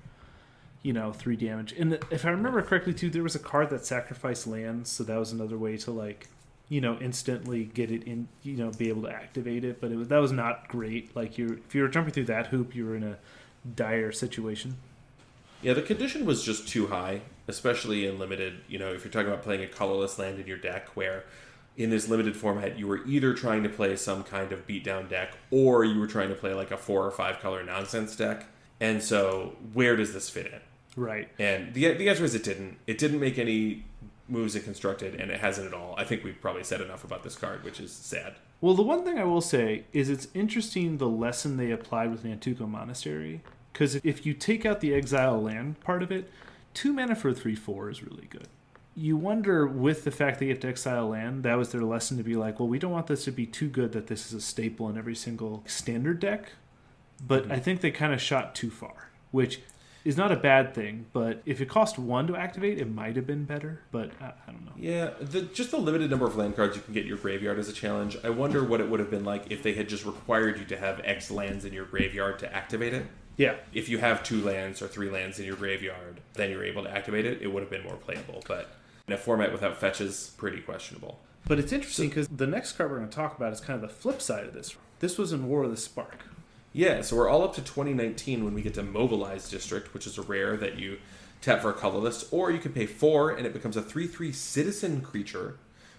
Speaker 1: 3 damage. And if I remember correctly, too, there was a card that sacrificed lands, so that was another way to, like, instantly get it in, be able to activate it. But that was not great. Like, if you were jumping through that hoop, you were in a dire situation.
Speaker 2: Yeah, the condition was just too high, especially in limited. If you're talking about playing a colorless land in your deck, where in this limited format, you were either trying to play some kind of beatdown deck, or you were trying to play like a 4 or 5 color nonsense deck. And so, where does this fit in?
Speaker 1: Right.
Speaker 2: And the answer is it didn't. It didn't make any moves it constructed, and it hasn't at all. I think we've probably said enough about this card, which is sad.
Speaker 1: Well, the one thing I will say is it's interesting the lesson they applied with Nantuko Monastery. Because if you take out the exile land part of it, 2 mana for a 3/4 is really good. You wonder, with the fact that you have to exile land, that was their lesson to be like, well, we don't want this to be too good that this is a staple in every single standard deck. But I think they kind of shot too far, which is not a bad thing. But if it cost 1 to activate, it might have been better. But I don't know.
Speaker 2: Yeah, just the limited number of land cards you can get in your graveyard is a challenge. I wonder what it would have been like if they had just required you to have X lands in your graveyard to activate it.
Speaker 1: Yeah.
Speaker 2: If you have 2 lands or 3 lands in your graveyard, then you're able to activate it. It would have been more playable. But in a format without fetches, pretty questionable.
Speaker 1: But it's interesting because the next card we're going to talk about is kind of the flip side of this. This was in War of the Spark.
Speaker 2: Yeah, so we're all up to 2019 when we get to Mobilize District, which is a rare that you tap for a colorless, or you can pay 4 and it becomes a 3/3 citizen creature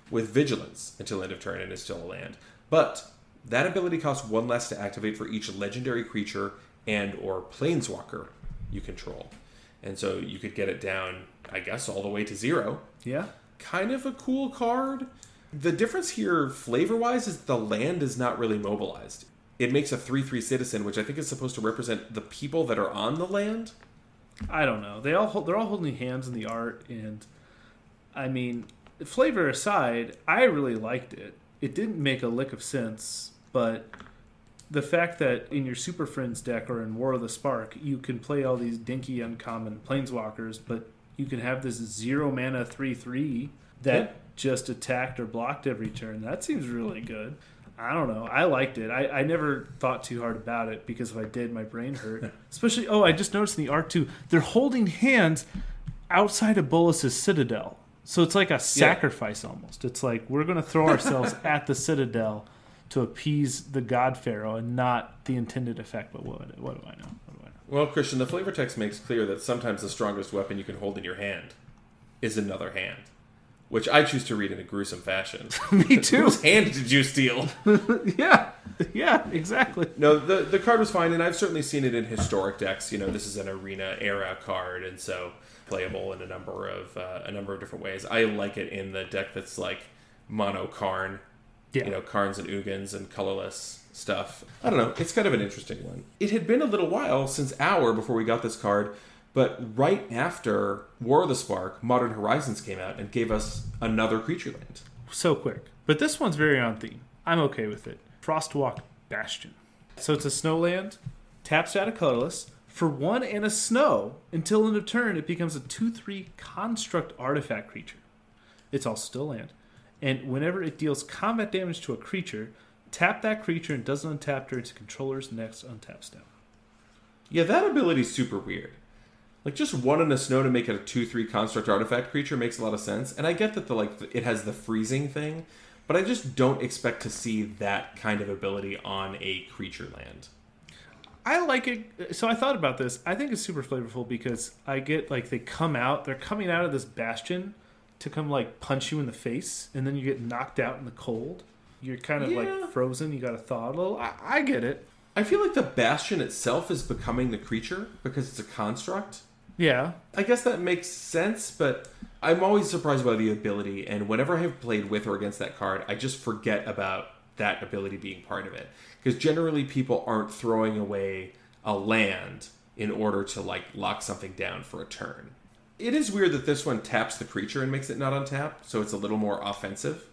Speaker 2: with Vigilance until end of turn and is still a land. But that ability costs 1 less to activate for each legendary creature and or planeswalker you control. And so you could get it down, I guess, all the way to 0.
Speaker 1: Yeah.
Speaker 2: Kind of a cool card. The difference here, flavor-wise, is the land is not really mobilized. It makes a 3/3 citizen, which I think is supposed to represent the people that are on the land.
Speaker 1: I don't know. They're all holding hands in the art, and I mean, flavor aside, I really liked it. It didn't make a lick of sense, but the fact that in your Super Friends deck or in War of the Spark, you can play all these dinky uncommon planeswalkers, but you can have this 0 mana 3/3 that just attacked or blocked every turn. That seems really good. I don't know. I liked it. I never thought too hard about it because if I did, my brain hurt. Especially, I just noticed in the art too, they're holding hands outside of Bolas's Citadel. So it's like a sacrifice almost. It's like we're going to throw ourselves at the Citadel to appease the God Pharaoh and not the intended effect. But what do I know?
Speaker 2: Well, Christian, the flavor text makes clear that sometimes the strongest weapon you can hold in your hand is another hand. Which I choose to read in a gruesome fashion.
Speaker 1: Me too.
Speaker 2: Whose hand did you steal?
Speaker 1: Yeah, exactly.
Speaker 2: No, the card was fine, and I've certainly seen it in historic decks. You know, this is an arena era card, and so playable in a number of different ways. I like it in the deck that's like mono Karn.
Speaker 1: Yeah.
Speaker 2: You know, Karns and Ugins and colorless stuff. I don't know. It's kind of an interesting one. It had been a little while since before we got this card. But right after War of the Spark, Modern Horizons came out and gave us another creature land.
Speaker 1: So quick. But this one's very on theme. I'm okay with it. Frostwalk Bastion. So it's a snow land, taps out a colorless. For 1 and a snow, until end of turn, it becomes a 2/3 construct artifact creature. It's also still land. And whenever it deals combat damage to a creature, tap that creature and doesn't untap during its controller's next untap step.
Speaker 2: Yeah, that ability's super weird. Like, just 1 in a snow to make it a 2/3 construct artifact creature makes a lot of sense. And I get that it has the freezing thing, but I just don't expect to see that kind of ability on a creature land.
Speaker 1: I like it. So I thought about this. I think it's super flavorful because I get, like, they're coming out of this bastion to come, like, punch you in the face, and then you get knocked out in the cold. You're kind of, like, frozen. You got to thaw a little. I get it.
Speaker 2: I feel like the bastion itself is becoming the creature because it's a construct.
Speaker 1: Yeah.
Speaker 2: I guess that makes sense, but I'm always surprised by the ability, and whenever I have played with or against that card, I just forget about that ability being part of it. Because generally people aren't throwing away a land in order to, like, lock something down for a turn. It is weird that this one taps the creature and makes it not untap, so it's a little more offensive.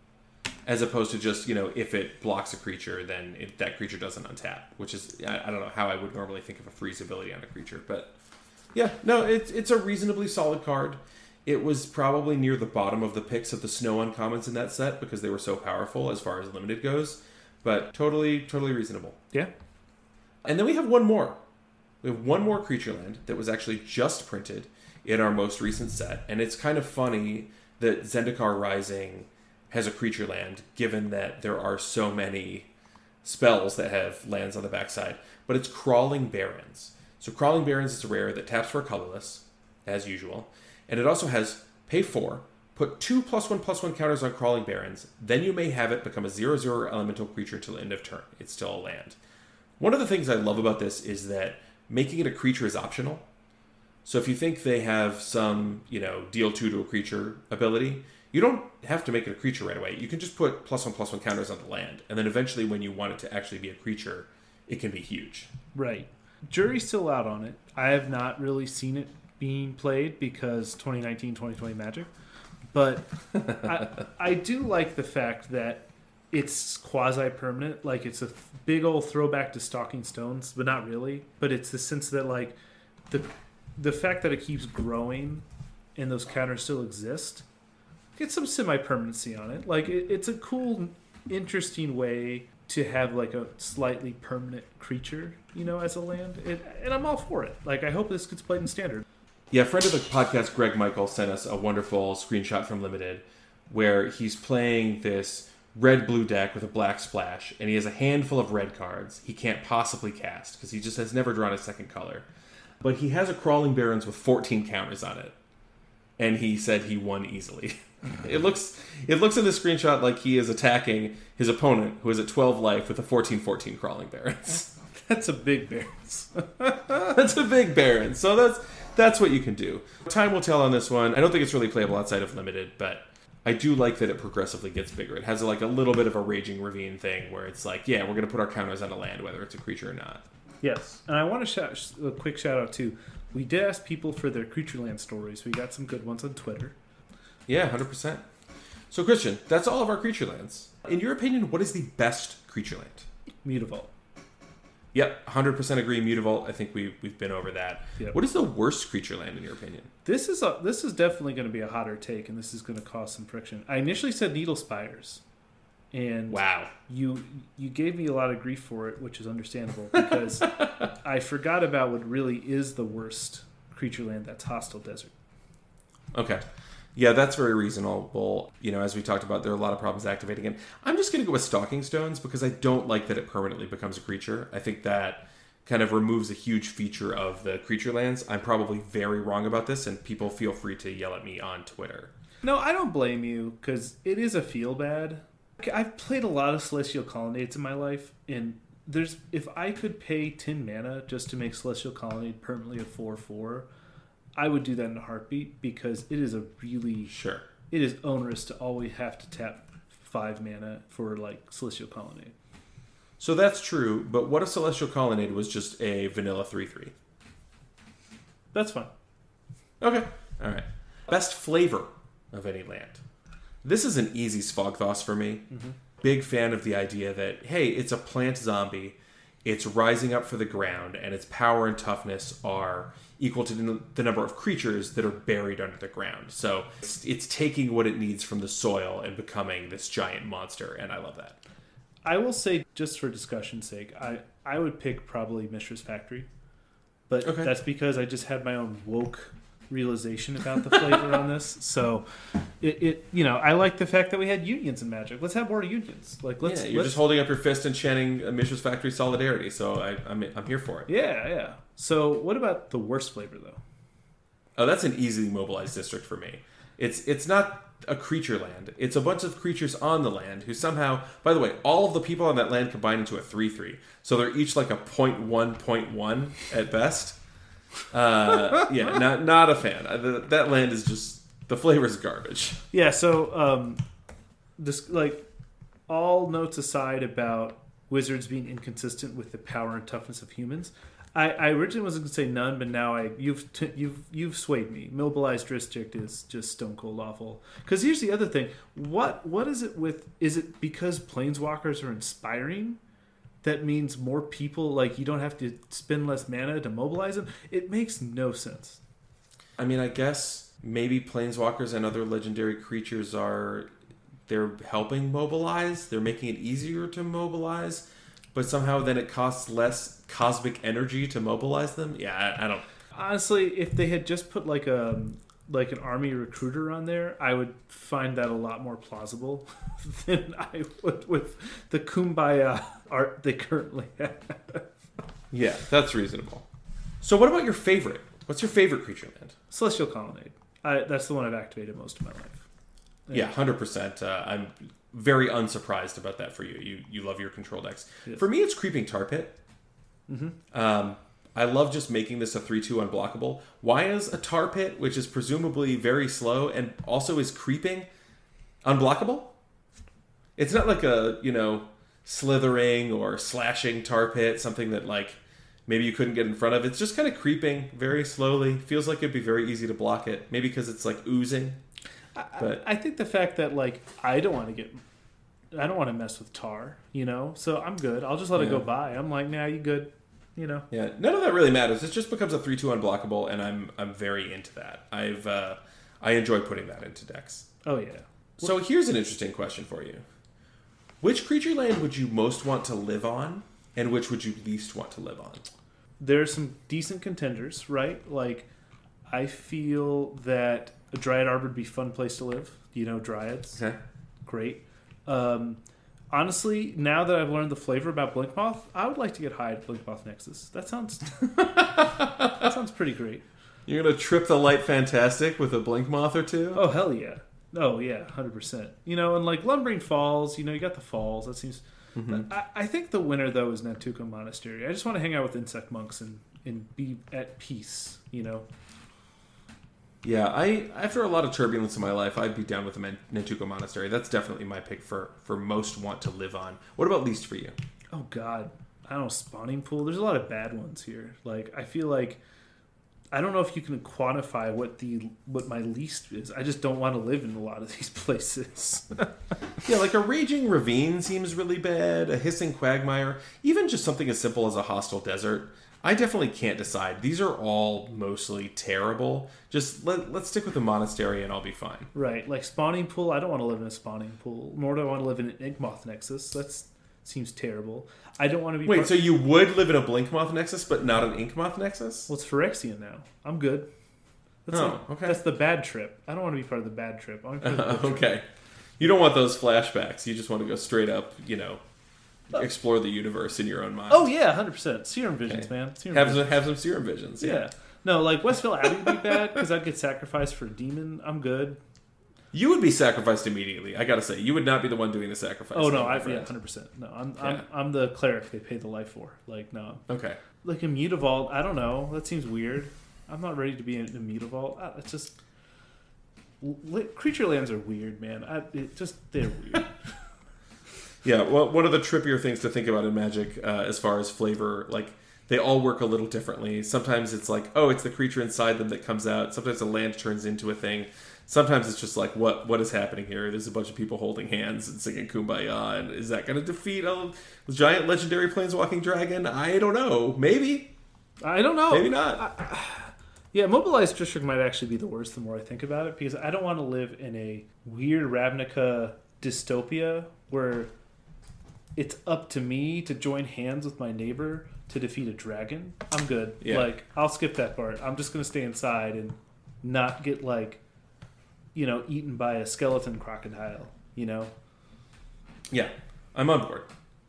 Speaker 2: As opposed to just, if it blocks a creature, then that creature doesn't untap, which is, I don't know how I would normally think of a freeze ability on a creature, but... Yeah, no, it's a reasonably solid card. It was probably near the bottom of the picks of the snow uncommons in that set because they were so powerful as far as limited goes. But totally reasonable.
Speaker 1: Yeah.
Speaker 2: And then we have one more. We have one more creature land that was actually just printed in our most recent set. And it's kind of funny that Zendikar Rising has a creature land, given that there are so many spells that have lands on the backside. But it's Crawling Barrens. So Crawling Barrens is a rare that taps for a colorless, as usual. And it also has pay 4, put 2 +1/+1 counters on Crawling Barrens, then you may have it become a 0/0 elemental creature till end of turn. It's still a land. One of the things I love about this is that making it a creature is optional. So if you think they have some, deal 2 to a creature ability, you don't have to make it a creature right away. You can just put +1/+1 counters on the land. And then eventually when you want it to actually be a creature, it can be huge.
Speaker 1: Right. Jury's still out on it. I have not really seen it being played because 2019-2020 Magic. But I do like the fact that it's quasi-permanent. Like, it's a big old throwback to Stalking Stones, but not really. But it's the sense that, like, the fact that it keeps growing and those counters still exist, get some semi-permanency on it. Like, it's a cool, interesting way to have, like, a slightly permanent creature, as a land. And I'm all for it. Like, I hope this gets played in Standard.
Speaker 2: Yeah, friend of the podcast, Greg Michael, sent us a wonderful screenshot from Limited where he's playing this red-blue deck with a black splash, and he has a handful of red cards he can't possibly cast because he just has never drawn a second color. But he has a Crawling Barrens with 14 counters on it. And he said he won easily. It looks in the screenshot like he is attacking his opponent, who is at 12 life with a 14/14 crawling Barrens.
Speaker 1: That's a big Barrens.
Speaker 2: That's a big Baron. So that's what you can do. Time will tell on this one. I don't think it's really playable outside of limited, but I do like that it progressively gets bigger. It has like a little bit of a Raging Ravine thing where it's like, yeah, we're going to put our counters on a land, whether it's a creature or not.
Speaker 1: Yes, and I want to shout a quick shout out too. We did ask people for their creature land stories. We got some good ones on Twitter.
Speaker 2: Yeah, 100%. So, Christian, that's all of our creature lands. In your opinion, what is the best creature land?
Speaker 1: Mutavault.
Speaker 2: Yep, 100% agree. Mutavault. I think we've been over that.
Speaker 1: Yep.
Speaker 2: What is the worst creature land in your opinion?
Speaker 1: This is definitely going to be a hotter take, and this is going to cause some friction. I initially said Needle Spires, and
Speaker 2: wow,
Speaker 1: you gave me a lot of grief for it, which is understandable because I forgot about what really is the worst creature land. That's Hostile Desert.
Speaker 2: Okay. Yeah, that's very reasonable. You know, as we talked about, there are a lot of problems activating it. I'm just going to go with Stalking Stones because I don't like that it permanently becomes a creature. I think that kind of removes a huge feature of the creature lands. I'm probably very wrong about this, and people feel free to yell at me on Twitter.
Speaker 1: No, I don't blame you because it is a feel bad. I've played a lot of Celestial Colonnades in my life, and if I could pay 10 mana just to make Celestial Colonnade permanently a 4/4, I would do that in a heartbeat because it is it is onerous to always have to tap 5 mana for like Celestial Colonnade.
Speaker 2: So that's true, but what if Celestial Colonnade was just a vanilla 3/3?
Speaker 1: That's fine.
Speaker 2: Okay. All right. Best flavor of any land. This is an easy Svogthos for me. Mm-hmm. Big fan of the idea that, hey, it's a plant zombie, it's rising up for the ground, and its power and toughness are equal to the number of creatures that are buried under the ground. So it's taking what it needs from the soil and becoming this giant monster, and I love that.
Speaker 1: I will say, just for discussion's sake, I would pick probably Mishra's Factory. But That's because I just had my own woke realization about the flavor on this. So I like the fact that we had unions in Magic. Let's have more unions.
Speaker 2: You're just holding up your fist and chanting Mishra's Factory solidarity. So I'm here for it.
Speaker 1: Yeah. So what about the worst flavor though?
Speaker 2: Oh, that's an easily mobilized district for me. It's not a creature land. It's a bunch of creatures on the land who somehow, by the way, all of the people on that land combine into a 3/3. So they're each like a 0.1 at best. Not a fan. That land is just, the flavor is garbage.
Speaker 1: Yeah, so this all notes aside about wizards being inconsistent with the power and toughness of humans. I originally was going to say none, but now you've swayed me. Mobilized district is just stone cold awful. Because here's the other thing: what is it with? Is it because planeswalkers are inspiring? That means more people, like you don't have to spend less mana to mobilize them. It makes no sense.
Speaker 2: I mean, I guess maybe planeswalkers and other legendary creatures they're helping mobilize. They're making it easier to mobilize, but somehow then it costs less cosmic energy to mobilize them. Yeah, I don't.
Speaker 1: Honestly, if they had just put like an army recruiter on there, I would find that a lot more plausible than I would with the Kumbaya art they currently have.
Speaker 2: Yeah, that's reasonable. So what about your favorite? What's your favorite creature land?
Speaker 1: Celestial Colonnade. That's the one I've activated most of my life.
Speaker 2: Yeah, 100%. I'm very unsurprised about that for you. You love your control decks.
Speaker 1: Yes.
Speaker 2: For me, it's Creeping Tar Pit. Mm-hmm. I love just making this a 3/2 unblockable. Why is a Tar Pit, which is presumably very slow and also is creeping, unblockable? It's not like a, slithering or slashing Tar Pit, something that like maybe you couldn't get in front of. It's just kind of creeping very slowly. Feels like it'd be very easy to block it. Maybe because it's like oozing. But
Speaker 1: I think the fact that I don't want to mess with Tar, so I'm good. I'll just let it go by. I'm like, nah, you good.
Speaker 2: Yeah, none of that really matters. It just becomes a 3/2 unblockable, and I'm very into that. I enjoy putting that into decks.
Speaker 1: Oh yeah.
Speaker 2: So here's an interesting question for you: which creature land would you most want to live on, and which would you least want to live on?
Speaker 1: There's some decent contenders, right? Like, I feel that a Dryad Arbor would be a fun place to live. Dryads.
Speaker 2: Okay.
Speaker 1: Great. Honestly, now that I've learned the flavor about Blinkmoth, I would like to get high at Blinkmoth Nexus. That sounds pretty great.
Speaker 2: You're gonna trip the Light Fantastic with a Blinkmoth or two?
Speaker 1: Oh hell yeah! Oh yeah, 100%. You know, and like Lumbering Falls, you know, you got the falls. That seems. I think the winner though is Nantuko Monastery. I just want to hang out with insect monks and be at peace. You know.
Speaker 2: Yeah, after a lot of turbulence in my life, I'd be down with the Nantuko Monastery. That's definitely my pick for most want to live on. What about least for you?
Speaker 1: Oh God, I don't know. Spawning Pool. There's a lot of bad ones here. Like I feel like I don't know if you can quantify what my least is. I just don't want to live in a lot of these places.
Speaker 2: Yeah, like a raging ravine seems really bad. A hissing quagmire, even just something as simple as a hostile desert. I definitely can't decide. These are all mostly terrible. Just let's stick with the monastery and I'll be fine.
Speaker 1: Right, like Spawning Pool. I don't want to live in a Spawning Pool, nor do I want to live in an Inkmoth Nexus. That seems terrible. I don't want to be.
Speaker 2: Wait, so you would live in a Blinkmoth Nexus, but not an Inkmoth Nexus?
Speaker 1: Well, it's Phyrexian now. I'm good.
Speaker 2: Okay.
Speaker 1: That's the bad trip. I don't want to be part of the bad trip. I want to be part of the good
Speaker 2: okay.
Speaker 1: trip.
Speaker 2: You don't want those flashbacks. You just want to go straight up, explore the universe in your own mind.
Speaker 1: Oh yeah, 100%. Serum visions, man.
Speaker 2: Have some serum visions.
Speaker 1: Yeah. No, like Westville Abbey would be bad because I'd get sacrificed for a demon. I'm good.
Speaker 2: You would be sacrificed immediately. I gotta say, you would not be the one doing the sacrifice.
Speaker 1: Oh no, 100%. No, I'm the cleric they pay the life for. Like no.
Speaker 2: Okay.
Speaker 1: Like Immutavault, I don't know. That seems weird. I'm not ready to be an Immutavault. It's just creature lands are weird, man. They're weird.
Speaker 2: Yeah, well, one of the trippier things to think about in Magic, as far as flavor, like they all work a little differently. Sometimes it's like, oh, it's the creature inside them that comes out. Sometimes the land turns into a thing. Sometimes it's just like, what is happening here? There's a bunch of people holding hands and singing Kumbaya, and is that going to defeat a giant legendary planeswalking dragon? I don't know. Maybe.
Speaker 1: I don't know.
Speaker 2: Maybe not.
Speaker 1: Yeah, Mobilized District might actually be the worst the more I think about it, because I don't want to live in a weird Ravnica dystopia where it's up to me to join hands with my neighbor to defeat a dragon. I'm good.
Speaker 2: Yeah.
Speaker 1: Like, I'll skip that part. I'm just going to stay inside and not get, eaten by a skeleton crocodile,
Speaker 2: Yeah, I'm on board.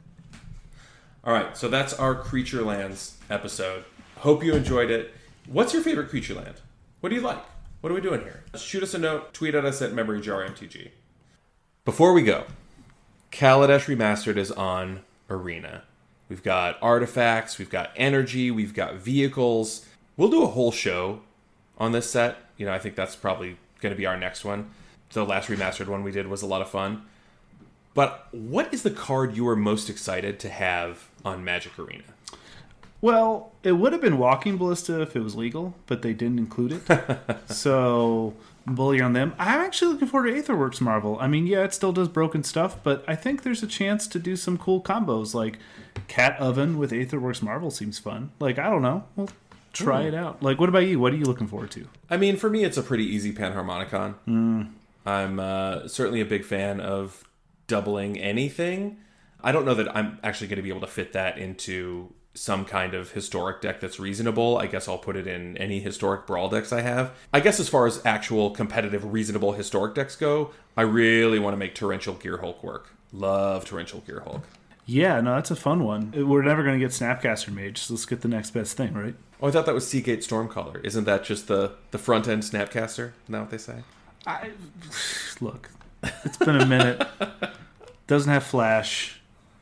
Speaker 2: All right, so that's our Creature Lands episode. Hope you enjoyed it. What's your favorite Creature Land? What do you like? What are we doing here? Shoot us a note. Tweet at us at MemoryJarMTG. Before we go, Kaladesh Remastered is on Arena. We've got artifacts, we've got energy, we've got vehicles. We'll do a whole show on this set. I think that's probably going to be our next one. The last remastered one we did was a lot of fun. But what is the card you are most excited to have on Magic Arena?
Speaker 1: Well, it would have been Walking Ballista if it was legal, but they didn't include it. So, bully on them. I'm actually looking forward to Aetherworks Marvel. I mean, yeah, it still does broken stuff, but I think there's a chance to do some cool combos. Like, Cat Oven with Aetherworks Marvel seems fun. Like, I don't know. We'll try it out. Like, what about you? What are you looking forward to?
Speaker 2: I mean, for me, it's a pretty easy Panharmonicon. I'm certainly a big fan of doubling anything. I don't know that I'm actually going to be able to fit that into some kind of historic deck that's reasonable. I guess I'll put it in any historic brawl decks I have. I guess as far as actual competitive, reasonable historic decks go, I really want to make Torrential Gearhulk work. Love Torrential Gearhulk.
Speaker 1: Yeah, no, that's a fun one. We're never going to get Snapcaster Mage, so let's get the next best thing, right?
Speaker 2: Oh, I thought that was Seagate Stormcaller. Isn't that just the front end Snapcaster? Isn't that what they say?
Speaker 1: Look, it's been a minute. Doesn't have flash.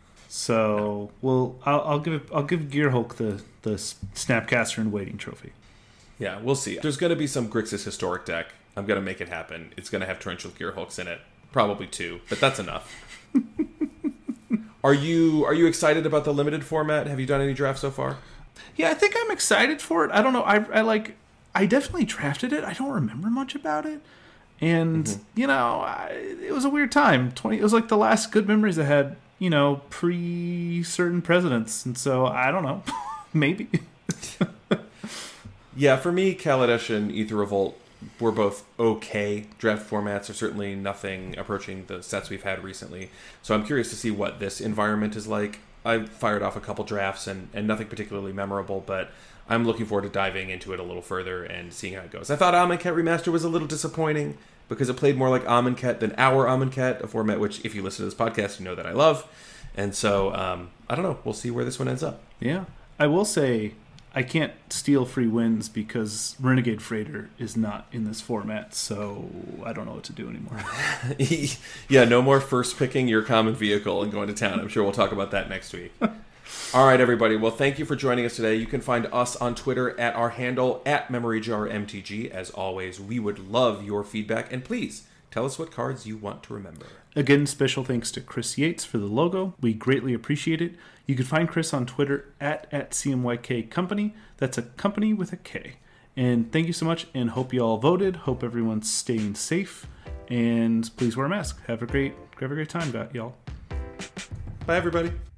Speaker 1: So I'll give Gearhulk the Snapcaster in Waiting trophy.
Speaker 2: Yeah, we'll see. There's going to be some Grixis historic deck. I'm going to make it happen. It's going to have Torrential Gearhulks in it, probably 2, but that's enough. Are you excited about the limited format? Have you done any drafts so far?
Speaker 1: Yeah, I think I'm excited for it. I don't know. I definitely drafted it. I don't remember much about it. And, it was a weird time. It was like the last good memories I had, pre-certain presidents. And so, I don't know. Maybe.
Speaker 2: Yeah, for me, Kaladesh and Aether Revolt were both okay draft formats. Are certainly nothing approaching the sets we've had recently. So I'm curious to see what this environment is like. I fired off a couple drafts and nothing particularly memorable, but I'm looking forward to diving into it a little further and seeing how it goes. I thought Amonkhet Remaster was a little disappointing because it played more like Amonkhet than our Amonkhet, a format which, if you listen to this podcast, you know that I love. And so, I don't know. We'll see where this one ends up.
Speaker 1: Yeah. I will say, I can't steal free wins because Renegade Freighter is not in this format, so I don't know what to do anymore.
Speaker 2: Yeah, no more first picking your common vehicle and going to town. I'm sure we'll talk about that next week. All right, everybody. Well, thank you for joining us today. You can find us on Twitter at our handle, @MemoryJarMTG. As always, we would love your feedback, and please tell us what cards you want to remember.
Speaker 1: Again, special thanks to Chris Yates for the logo. We greatly appreciate it. You can find Chris on Twitter at CMYK Company. That's a company with a K. And thank you so much, and hope you all voted. Hope everyone's staying safe. And please wear a mask. Have a great time, y'all.
Speaker 2: Bye, everybody.